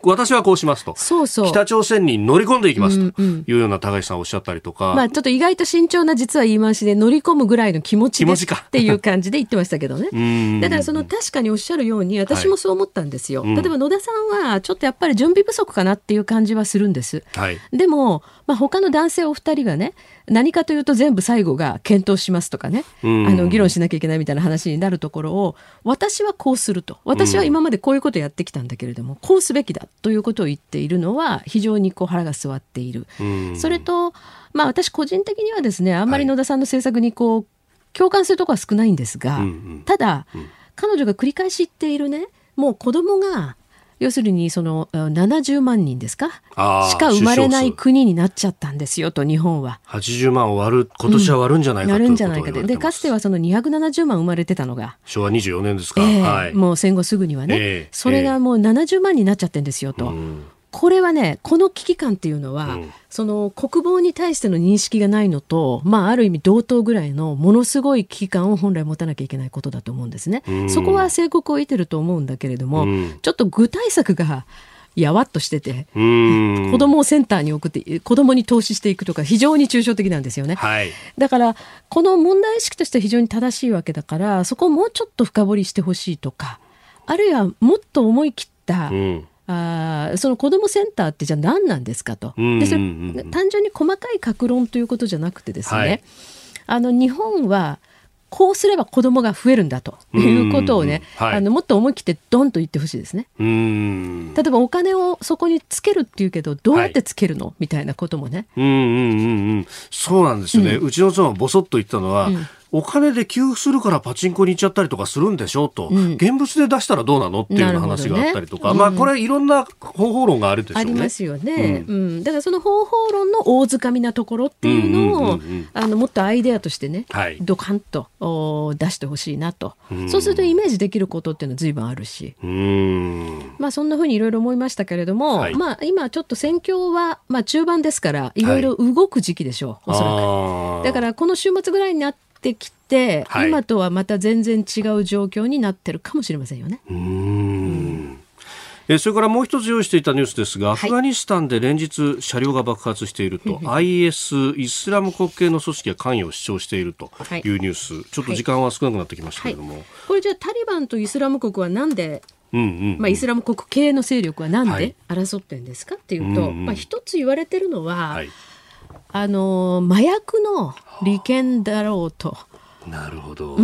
私はこうしますと。 そうそう。 北朝鮮に乗り込んでいきますというような高橋さんおっしゃったりとか。 まあちょっと意外と慎重な実は言い回しで乗り込むぐらいの気持ちでっていう感じで言ってましたけどね。だからその確かにおっしゃるように私もそう思ったんですよ。はい、例えば野田さんはちょっとやっぱり準備不足かなっていう感じはするんです。はい、でも、まあ、他の男性お二人がね、何かというと全部最後が検討しますとかね、あの議論しなきゃいけないみたいな話になるところを、私はこうすると、私は今までこういうことをやってきたんだけれども、こうすべきだということを言っているのは非常にこう腹が据わっている。それと、まあ、私個人的にはですね、あんまり野田さんの政策にこう共感するところは少ないんですが、ただ、彼女が繰り返し言っているね、もう子供が要するにそのななじゅうまんにんですかしか生まれない国になっちゃったんですよと、日本ははちじゅうまんを割る、今年は割るんじゃないか、うん、ということを言われてます。 でかつてはそのにひゃくななじゅうまん生まれてたのがしょうわにじゅうよねんですか、 えーはい、 もう戦後すぐにはね、えー、それがもうななじゅうまんになっちゃってるんですよと、うん、これはね、この危機感っていうのは、うん、その国防に対しての認識がないのと、まあ、ある意味同等ぐらいのものすごい危機感を本来持たなきゃいけないことだと思うんですね、うん、そこは成功を得てると思うんだけれども、うん、ちょっと具体策がやわっとしてて、うん子供をセンターに送って子供に投資していくとか非常に抽象的なんですよね、はい、だからこの問題意識としては非常に正しいわけだから、そこをもうちょっと深掘りしてほしいとか、あるいはもっと思い切った、うんあその子どもセンターってじゃあ何なんですかと、でそれ単純に細かい各論ということじゃなくてですね、はい、あの日本はこうすれば子どもが増えるんだということをね、はい、あのもっと思い切ってドンと言ってほしいですね。うーん例えばお金をそこにつけるっていうけどどうやってつけるの、はい、みたいなこともね。 うんうんうんうん、そうなんですよね、うん、うちの妻はボソッと言ったのは、うんお金で給付するからパチンコに行っちゃったりとかするんでしょうと、うん、現物で出したらどうなのっていうような話があったりとか、ねうんまあ、これいろんな方法論があるでしょうね。 ありますよね、うんうん、だからその方法論の大掴みなところっていうのを、うんうんうんうん、あのもっとアイデアとしてね、はい、ドカンと出してほしいなと、うん、そうするとイメージできることっていうのは随分あるし、うんまあ、そんなふうにいろいろ思いましたけれども、はいまあ、今ちょっと戦況は、まあ、中盤ですからいろいろ動く時期でしょう、はい、おそらくだからこの週末ぐらいになってきて、はい、今とはまた全然違う状況になってるかもしれませんよね。うーん、うんえそれからもう一つ用意していたニュースですが、はい、アフガニスタンで連日車両が爆発しているとアイエス イスラム国系の組織が関与を主張しているというニュース、はい、ちょっと時間は少なくなってきましたけれども、はいはい、 これじゃあタリバンとイスラム国はなんでうんうんうんまあ、イスラム国系の勢力はなんで争ってるんですかっていうと、はいまあ、一つ言われてるのは、はい、あの麻薬の利権だろうと。 なるほど、 うん、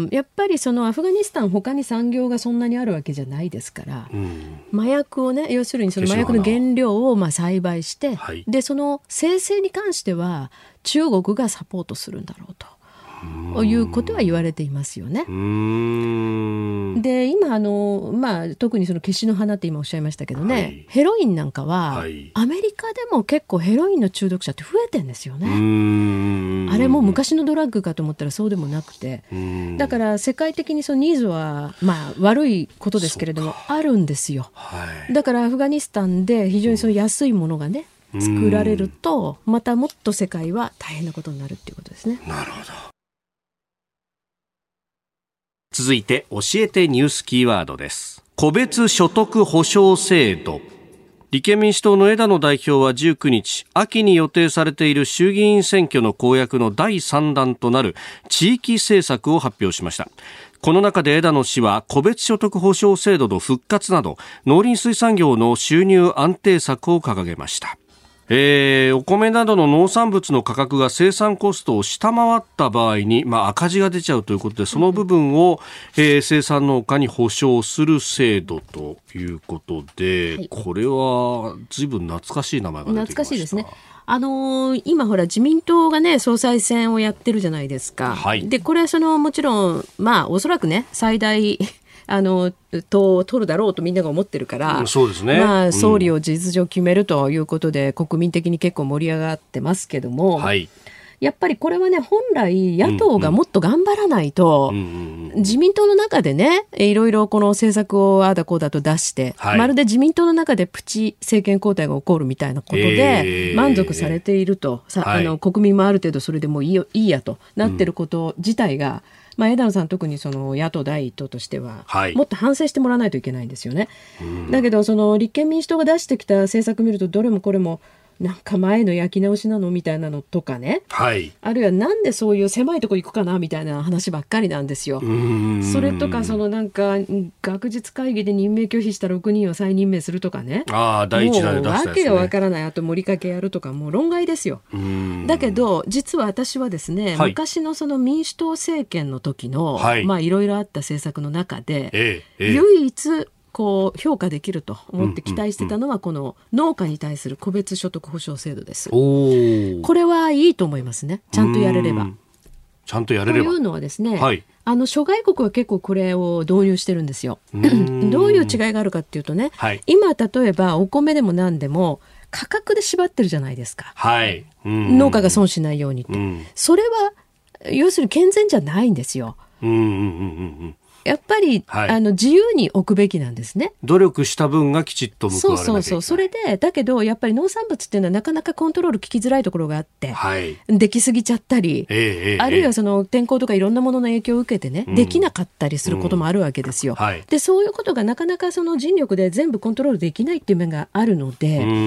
やっぱりそのアフガニスタン他に産業がそんなにあるわけじゃないですから、うん、麻薬をね要するにその麻薬の原料をまあ栽培して、はい、でその生成に関しては中国がサポートするんだろうということは言われていますよね。うーんで今あの、まあ、特にそのケシの花って今おっしゃいましたけどね、はい、ヘロインなんかは、はい、アメリカでも結構ヘロインの中毒者って増えてんですよね。うーんあれも昔のドラッグかと思ったらそうでもなくて、だから世界的にそのニーズは、まあ、悪いことですけれどもあるんですよ、はい、だからアフガニスタンで非常にその安いものがね作られるとまたもっと世界は大変なことになるっていうことですね。 なるほど。続いて教えてニュースキーワードです。個別所得保障制度。立憲民主党の枝野代表はじゅうくにち、秋に予定されている衆議院選挙の公約のだいさん弾となる地域政策を発表しました。この中で枝野氏は個別所得保障制度の復活など農林水産業の収入安定策を掲げました。えー、お米などの農産物の価格が生産コストを下回った場合に、まあ、赤字が出ちゃうということでその部分を、えー、生産農家に保証する制度ということで、はい、これは随分懐かしい名前が出てきました。懐かしいですね。 あのー、今ほら自民党がね総裁選をやってるじゃないですか、はい、でこれはそのもちろんまあおそらくね最大あの党を取るだろうとみんなが思ってるから、うん、そうですね、まあ、総理を事実上決めるということで、うん、国民的に結構盛り上がってますけども、はい、やっぱりこれはね本来野党がもっと頑張らないと、うんうん、自民党の中でねいろいろこの政策をああだこうだと出して、はい、まるで自民党の中でプチ政権交代が起こるみたいなことで満足されていると、えー、さあの国民もある程度それでもういいよ、いいやとなってること自体が、 まあ、枝野さん特にその野党第一党としては、はい、もっと反省してもらわないといけないんですよね。だけどその立憲民主党が出してきた政策見るとどれもこれもなんか前の焼き直しなのみたいなのとかね、はい、あるいはなんでそういう狭いとこ行くかなみたいな話ばっかりなんですよ。それとかそのなんか学術会議で任命拒否したろくにんを再任命するとかね、 あ第一弾で出したやつね、 もうわけがわからない、あと盛りかけやるとかもう論外ですよ。だけど実は私はですね、はい、昔のその民主党政権の時の、はい、まあいろいろあった政策の中で、ええええ、唯一こう評価できると思って期待してたのはこの農家に対する個別所得保障制度です。これはいいと思いますね、ちゃんとやれれば。 ちゃんとやれればというのはですね、はい、あの諸外国は結構これを導入してるんですよ。どういう違いがあるかっていうとね、はい、今例えばお米でも何でも価格で縛ってるじゃないですか、はい、農家が損しないようにって。それは要するに健全じゃないんですよ。うんうんうんうんやっぱり、はい、あの自由に置くべきなんですね。 努力した分がきちっと報われなきゃいけない。 そうそうそう。それでだけどやっぱり農産物っていうのはなかなかコントロール効きづらいところがあって、はい、できすぎちゃったり、えー、あるいはその天候とかいろんなものの影響を受けてね、うん、できなかったりすることもあるわけですよ、うんはい、でそういうことがなかなかその尽力で全部コントロールできないっていう面があるので、うん、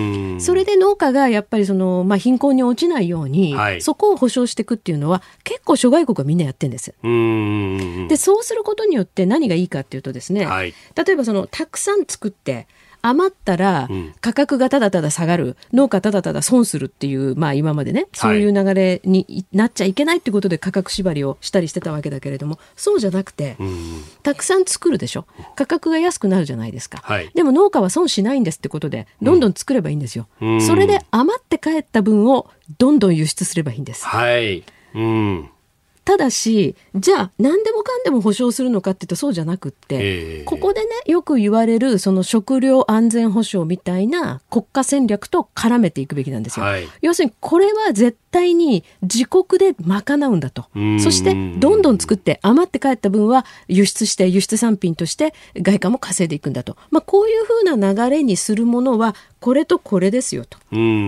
それで農家がやっぱりその、まあ、貧困に落ちないように、はい、そこを保障していくっていうのは結構諸外国はみんなやってるんです。うんでそうすることによって何がいいかっていうとですね、はい、例えばそのたくさん作って余ったら価格がただただ下がる、うん、農家ただただ損するっていう、まあ、今までねそういう流れになっちゃいけないってことで価格縛りをしたりしてたわけだけれども、そうじゃなくて、うん、たくさん作るでしょ、価格が安くなるじゃないですか、はい、でも農家は損しないんですってことでどんどん作ればいいんですよ、うん、それで余って帰った分をどんどん輸出すればいいんです、はいうんただしじゃあ何でもかんでも保障するのかっていうとそうじゃなくって、えー、ここでねよく言われるその食料安全保障みたいな国家戦略と絡めていくべきなんですよ、はい、要するにこれは絶対に自国で賄うんだと。そしてどんどん作って余って帰った分は輸出して輸出産品として外貨も稼いでいくんだと、まあ、こういうふうな流れにするものはこれとこれですよと。うんうんうん、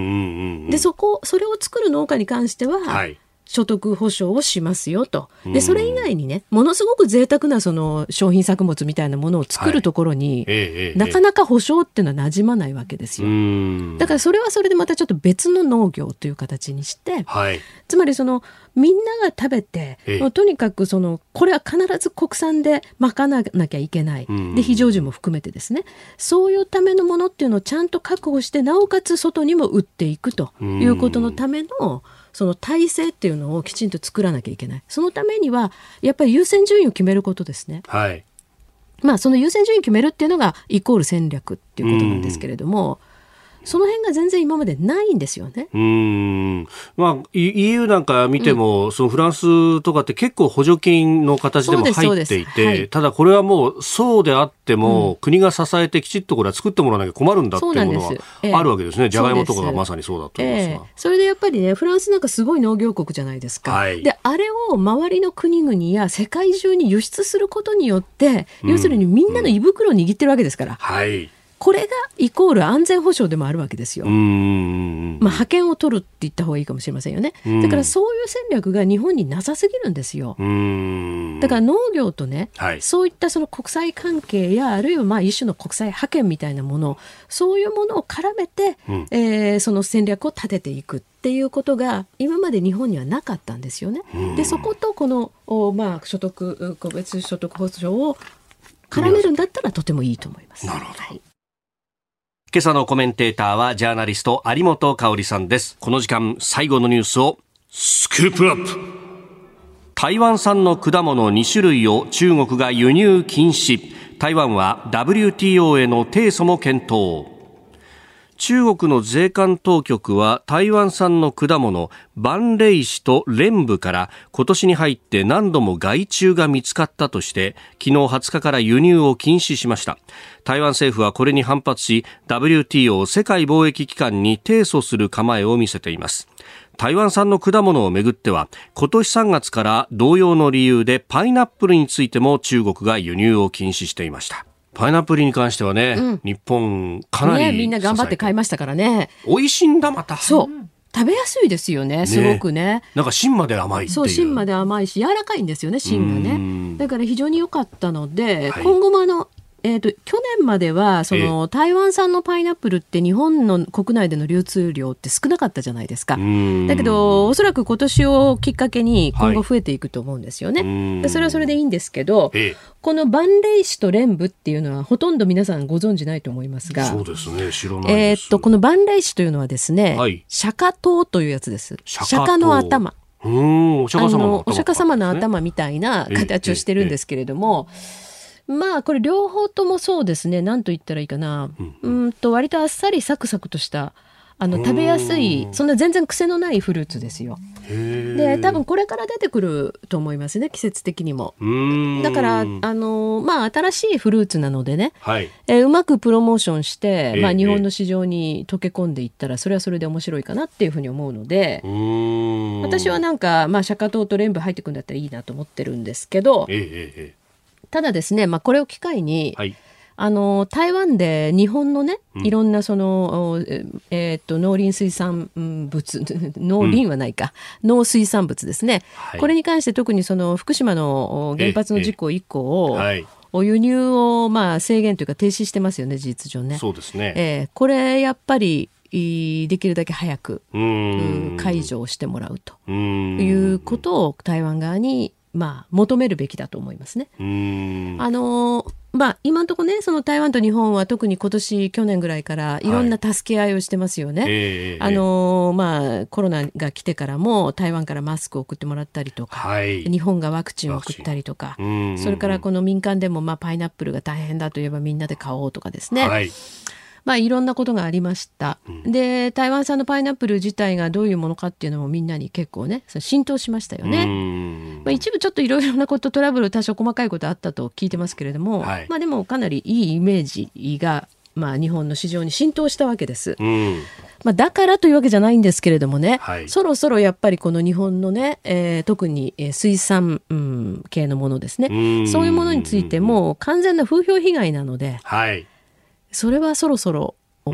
でそこそれを作る農家に関しては、はい所得保障をしますよと。でそれ以外にねものすごく贅沢なその商品作物みたいなものを作るところに、はいええ、なかなか保障っていうのは馴染まないわけですよ。だからそれはそれでまたちょっと別の農業という形にして、はい、つまりそのみんなが食べて、ええ、とにかくそのこれは必ず国産で賄わなきゃいけないで非常時も含めてですねそういうためのものっていうのをちゃんと確保してなおかつ外にも売っていくということのためのその体制っていうのをきちんと作らなきゃいけない。そのためにはやっぱり優先順位を決めることですね、はいまあ、その優先順位を決めるっていうのがイコール戦略っていうことなんですけれども、その辺が全然今までないんですよね。うーん、まあ、イーユー なんか見ても、うん、そのフランスとかって結構補助金の形でも入っていて、はい、ただこれはもうそうであっても、うん、国が支えてきちっとこれは作ってもらわなきゃ困るんだっていうものはあるわけですね。じゃがいもとかがまさにそうだと思いますが、えー、それでやっぱりねフランスなんかすごい農業国じゃないですか、はい、であれを周りの国々や世界中に輸出することによって、うん、要するにみんなの胃袋を握ってるわけですから、うんはいこれがイコール安全保障でもあるわけですよ。うーん、まあ、覇権を取るって言った方がいいかもしれませんよね。だからそういう戦略が日本になさすぎるんですよ。うーんだから農業とね、はい、そういったその国際関係やあるいはまあ一種の国際覇権みたいなものそういうものを絡めて、うんえー、その戦略を立てていくっていうことが今まで日本にはなかったんですよね。でそことこの、まあ、所得個別所得保障を絡めるんだったらとてもいいと思います。 なるほど、 はい今朝のコメンテーターはジャーナリスト有本香里さんです。この時間最後のニュースをスクープアップ。台湾産の果物に種類を中国が輸入禁止。台湾は ダブリューティーオー への提訴も検討。中国の税関当局は台湾産の果物万霊子と蓮武から今年に入って何度も害虫が見つかったとして昨日はつかから輸入を禁止しました。台湾政府はこれに反発し ダブリューティーオー 世界貿易機関に提訴する構えを見せています。台湾産の果物をめぐっては今年さんがつから同様の理由でパイナップルについても中国が輸入を禁止していました。パイナップルに関してはね、うん、日本かなり、 ね、みんな頑張って買いましたからね。 美味しいんだまた。 そう食べやすいですよね、すごく ね, ねなんか芯まで甘いっていう。 そう、芯まで甘いし柔らかいんですよね、芯がね。だから非常に良かったので、はい、今後もあのえー、と去年まではその、えー、台湾産のパイナップルって日本の国内での流通量って少なかったじゃないですか。だけどおそらく今年をきっかけに今後増えていくと思うんですよね、はい、でそれはそれでいいんですけど、えー、このバンレイ種とレンブっていうのはほとんど皆さんご存じないと思いますが、 そうですね、知らないです。 えー、とこのバンレイ種というのはですね、はい、釈迦頭というやつです。釈迦の頭、 うーん、お釈迦様の頭、 お釈迦様の頭みたいな形をしてるんですけれども、えーえーえーまあこれ両方ともそうですね、なんと言ったらいいかな、うん、うんと割とあっさりサクサクとしたあの食べやすい、そんな全然癖のないフルーツですよ。で多分これから出てくると思いますね、季節的にも。うだからあの、まあ、新しいフルーツなのでね、はい、えー、うまくプロモーションして、まあ、日本の市場に溶け込んでいったらそれはそれで面白いかなっていうふうに思うので、私はなんか、まあ、釈迦頭とレンブ入ってくるんだったらいいなと思ってるんですけど、ええええ、ただですね、まあ、これを機会に、はい、あの台湾で日本のね、いろんなその、うん、えー、っと農林水産物農林はないか、うん、農水産物ですね、はい、これに関して特にその福島の原発の事故以降、はい、輸入をまあ制限というか停止してますよね、事実上ね。そうですね、えー、これやっぱりできるだけ早くうん解除をしてもらうということを台湾側にまあ、求めるべきだと思いますね。うーん、あのまあ、今のところね、その台湾と日本は特に今年去年ぐらいからいろんな助け合いをしてますよね、はい、えー、あのまあ、コロナが来てからも台湾からマスクを送ってもらったりとか、はい、日本がワクチンを送ったりとか、それからこの民間でも、まあ、パイナップルが大変だといえばみんなで買おうとかですね、はい、まあ、いろんなことがありました、うん、で台湾産のパイナップル自体がどういうものかっていうのもみんなに結構ね浸透しましたよね。まあ、一部ちょっといろいろなことトラブル多少細かいことあったと聞いてますけれども、はい、まあ、でもかなりいいイメージが、まあ、日本の市場に浸透したわけです、うん、まあ、だからというわけじゃないんですけれどもね、はい、そろそろやっぱりこの日本のね、えー、特に水産、うん、系のものですね、そういうものについても完全な風評被害なので、はい、それはそろそろ、うん、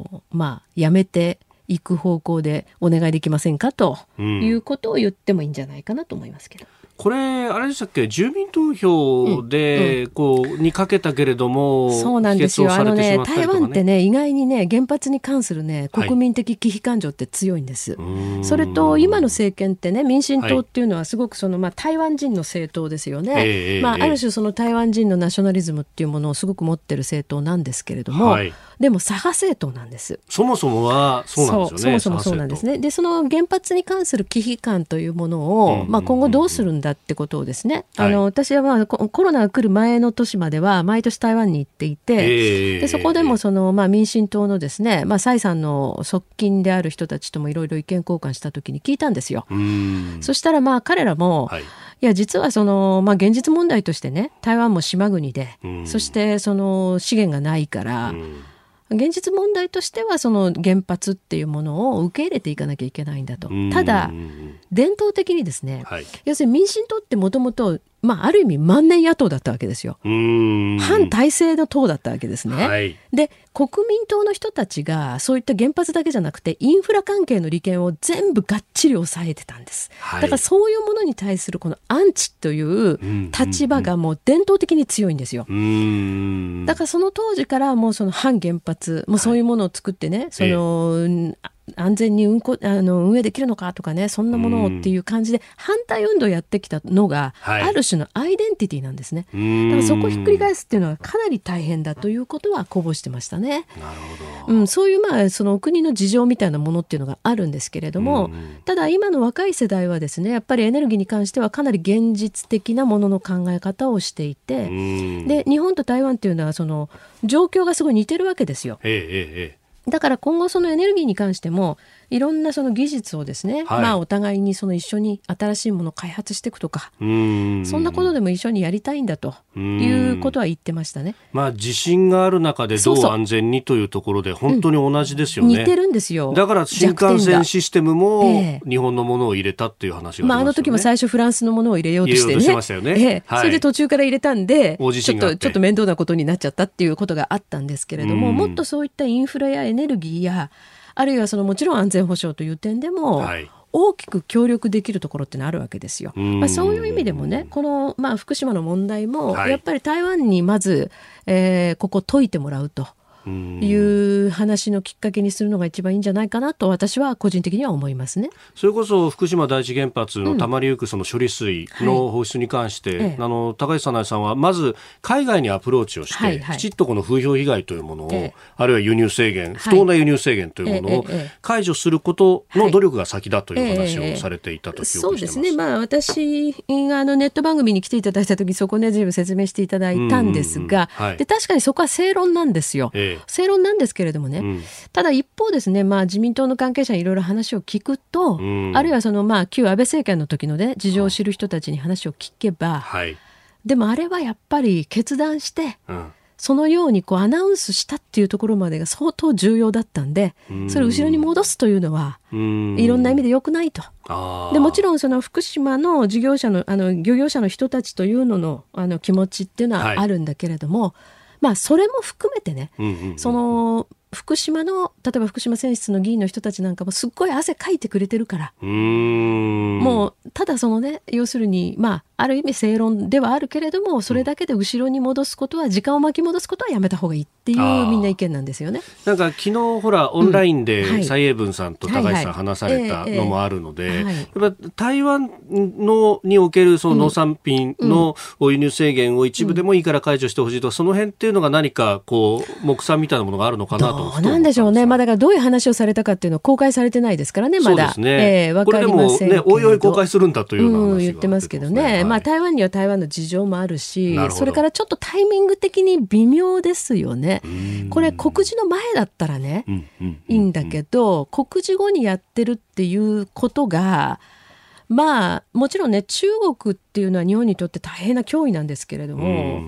まあ、やめていく方向でお願いできませんかということを言ってもいいんじゃないかなと思いますけど、 これあれでしたっけ、住民投票でこう、うんうん、にかけたけれどもそうなんですよ、あのね、台湾ってね意外にね原発に関するね国民的忌避感情って強いんです、はい、それと今の政権ってね民進党っていうのはすごくその、まあ、台湾人の政党ですよね、はい、まあ、ある種その台湾人のナショナリズムっていうものをすごく持ってる政党なんですけれども、はい、でも左派政党なんです。 そもそもはそうなんですよね。 そう、そもそもそうなんですね。でその原発に関する忌避感というものを、うんうんうんうん、まあ、今後どうするんだってことをですね、はい、あの私は、まあ、コロナが来る前の年までは毎年台湾に行っていて、えー、でそこでもその、まあ、民進党のですね、まあ、蔡さんの側近である人たちともいろいろ意見交換した時に聞いたんですよ。うん、そしたらまあ彼らも、はい、いや実はその、まあ、現実問題としてね台湾も島国で、うん、そしてその資源がないから、うん、現実問題としてはその原発っていうものを受け入れていかなきゃいけないんだと。ただ伝統的にですね、はい、要するに民進党ってもともとある意味万年野党だったわけですよ。反体制の党だったわけですね、はい、で国民党の人たちがそういった原発だけじゃなくてインフラ関係の利権を全部がっちり抑えてたんです、はい、だからそういうものに対するこのアンチという立場がもう伝統的に強いんですよ。うんだからその当時からもうその反原発もうそういうものを作ってね、はい、その、えー安全に運行あの運営できるのかとかね、そんなものをっていう感じで反対運動をやってきたのが、はい、ある種のアイデンティティなんですね。だからそこをひっくり返すっていうのはかなり大変だということはこぼしてましたね。なるほど、うん、そういうまあその国の事情みたいなものっていうのがあるんですけれども、ただ今の若い世代はですねやっぱりエネルギーに関してはかなり現実的なものの考え方をしていて、で日本と台湾っていうのはその状況がすごい似てるわけですよ。ええええだから今後そのエネルギーに関してもいろんなその技術をですね、はいまあ、お互いにその一緒に新しいものを開発していくとか、うーんそんなことでも一緒にやりたいんだということは言ってましたね。 まあ、地震がある中でどう安全にというところで本当に同じですよね、 うん、似てるんですよ。 だから新幹線システムも日本のものを入れたっていう話がありますよね、まあ、あの時も最初フランスのものを入れようとしてね、 入れようとしてましたよね、 ええはい、それで途中から入れたんで大地震があってちょっとちょっと面倒なことになっちゃったっていうことがあったんですけれども、うん、もっとそういったインフラやエネルギーやあるいはそのもちろん安全保障という点でも、はい、大きく協力できるところってのあるわけですよ。まあ、そういう意味でもね、この、まあ、福島の問題も、はい、やっぱり台湾にまず、えー、ここ解いてもらうという話のきっかけにするのが一番いいんじゃないかなと私は個人的には思いますね。 それこそ福島第一原発のたまりゆくその処理水の放出に関して、うんはい、あの高市早苗さんはまず海外にアプローチをして、はいはい、きちっとこの風評被害というものを、ええ、あるいは輸入制限、不当な輸入制限というものを解除することの努力が先だという話をされていたと記憶しています。 そうですね、まあ、私があのネット番組に来ていただいた時にそこで随分説明していただいたんですが、はい、で確かにそこは正論なんですよ、ええ正論なんですけれどもね、うん、ただ一方ですね、まあ、自民党の関係者にいろいろ話を聞くと、うん、あるいはその、まあ、旧安倍政権の時の、ね、事情を知る人たちに話を聞けば、はい、でもあれはやっぱり決断して、うん、そのようにこうアナウンスしたっていうところまでが相当重要だったんで、うん、それを後ろに戻すというのは、うん、いろんな意味で良くないと。でもちろんその福島の事業者の、あの漁業者の人たちというのの、あの気持ちっていうのはあるんだけれども、はいまあ、それも含めてね、うんうんうん、その福島の例えば福島選出の議員の人たちなんかもすっごい汗かいてくれてるからうーんもうただそのね要するにまあある意味正論ではあるけれどもそれだけで後ろに戻すことは、うん、時間を巻き戻すことはやめた方がいいっていうみんな意見なんですよね。 なんか昨日ほらオンラインで蔡英文さんと高市さん話されたのもあるのでやっぱ台湾のにおけるその農産品の輸入制限を一部でもいいから解除してほしいとか、うん、その辺っていうのが何かこう目算みたいなものがあるのかなと思ってどうなんでしょうね。まあ、だからどういう話をされたかっていうのは公開されてないですからねまだ。そうですね、えー、分かりませんけどこれでもねおいおい公開するんだというような話が、 うん、言ってますけどね、はいまあ、台湾には台湾の事情もあるしそれからちょっとタイミング的に微妙ですよね。これ告示の前だったらね、うんうんうんうん、いいんだけど告示後にやってるっていうことがまあもちろんね中国っていうのは日本にとって大変な脅威なんですけれども、うん、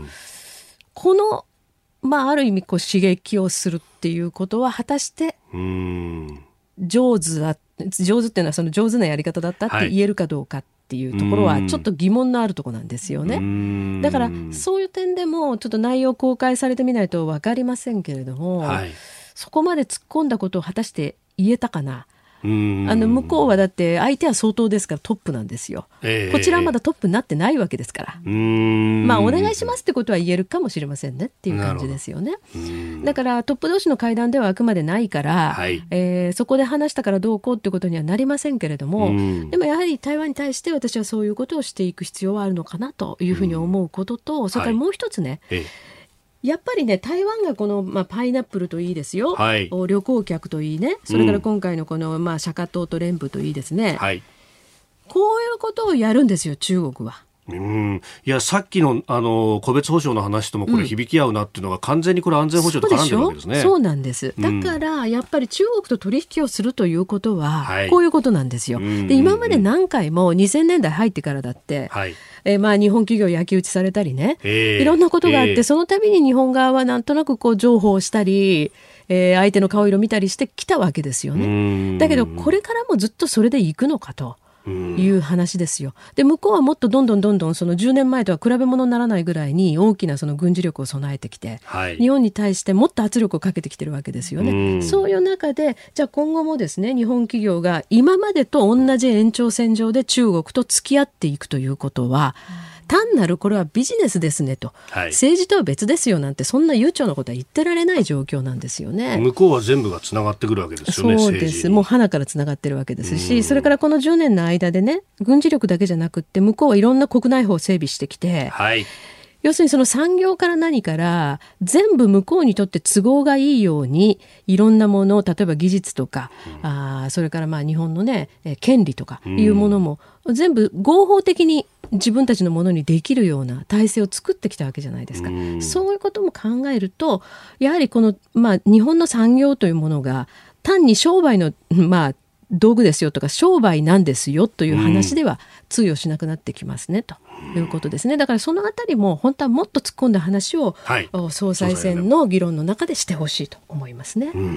このまあある意味こう刺激をするっていうことは果たして上手だ上手っていうのはその上手なやり方だったって言えるかどうかっていうところはちょっと疑問のあるところなんですよね。だからそういう点でもちょっと内容公開されてみないと分かりませんけれども、はい、そこまで突っ込んだことを果たして言えたかな。あの向こうはだって相手は相当ですからトップなんですよ、えー、こちらはまだトップになってないわけですからうーんまあお願いしますってことは言えるかもしれませんねっていう感じですよね。だからトップ同士の会談ではあくまでないから、はいえー、そこで話したからどうこうってことにはなりませんけれどもでもやはり台湾に対して私はそういうことをしていく必要はあるのかなというふうに思うこととそれからもう一つね、はいえーやっぱりね台湾がこの、まあ、パイナップルといいですよ、はい、旅行客といいねそれから今回のこの、まあ、釈迦島と連部といいですね、はい、こういうことをやるんですよ中国は。 うんいやさっき の, あの個別保障の話ともこれ響き合うなっていうのが、うん、完全にこれ安全保障と絡んでるわけですね。 そうなんです。だからやっぱり中国と取引をするということは、はい、こういうことなんですよ。で今まで何回もにせんねんだい入ってからだって、はいえーまあ、日本企業焼き討ちされたりね、えー、いろんなことがあって、えー、その度に日本側はなんとなくこう譲歩をしたり、えー、相手の顔色見たりしてきたわけですよね。だけどこれからもずっとそれでいくのかという話ですよ。で向こうはもっとどんどんどんどんそのじゅうねんまえとは比べ物にならないぐらいに大きなその軍事力を備えてきて、はい、日本に対してもっと圧力をかけてきてるわけですよね。うそういう中でじゃあ今後もですね日本企業が今までと同じ延長線上で中国と付き合っていくということは、うん単なるこれはビジネスですねと、はい、政治とは別ですよなんてそんな悠長なことは言ってられない状況なんですよね。 向こうは全部がつながってくるわけですよね。 そうですもう花からつながってるわけですしそれからこのじゅうねんの間でね軍事力だけじゃなくって向こうはいろんな国内法を整備してきて、はい要するにその産業から何から全部向こうにとって都合がいいようにいろんなものを例えば技術とか、うん、あそれからまあ日本のね権利とかいうものも全部合法的に自分たちのものにできるような体制を作ってきたわけじゃないですか。うんそういうことも考えるとやはりこの、まあ、日本の産業というものが単に商売のまあ道具ですよとか商売なんですよという話では通用しなくなってきますねということですね。だからそのあたりも本当はもっと突っ込んだ話を、はい、総裁選の議論の中でしてほしいと思いますね、うん、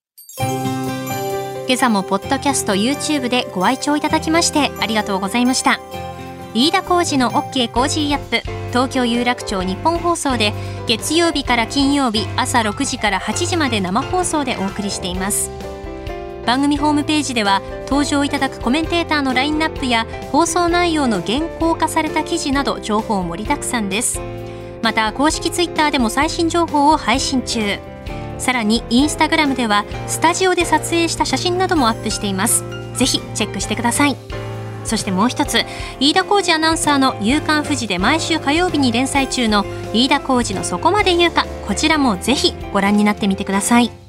今朝もポッドキャスト YouTube でご愛聴いただきましてありがとうございました。飯田浩司の OK コージーアップ東京有楽町日本放送で月曜日から金曜日朝ろくじからはちじまで生放送でお送りしています。 番組ホームページでは登場いただくコメンテーターのラインナップや放送内容の原稿化された記事など情報盛りだくさんです。また公式ツイッターでも最新情報を配信中。さらにインスタグラムではスタジオで撮影した写真などもアップしています。ぜひチェックしてください。そしてもう一つ、飯田浩司アナウンサーの夕刊フジで毎週火曜日に連載中の飯田浩司のそこまで言うか、こちらもぜひご覧になってみてください。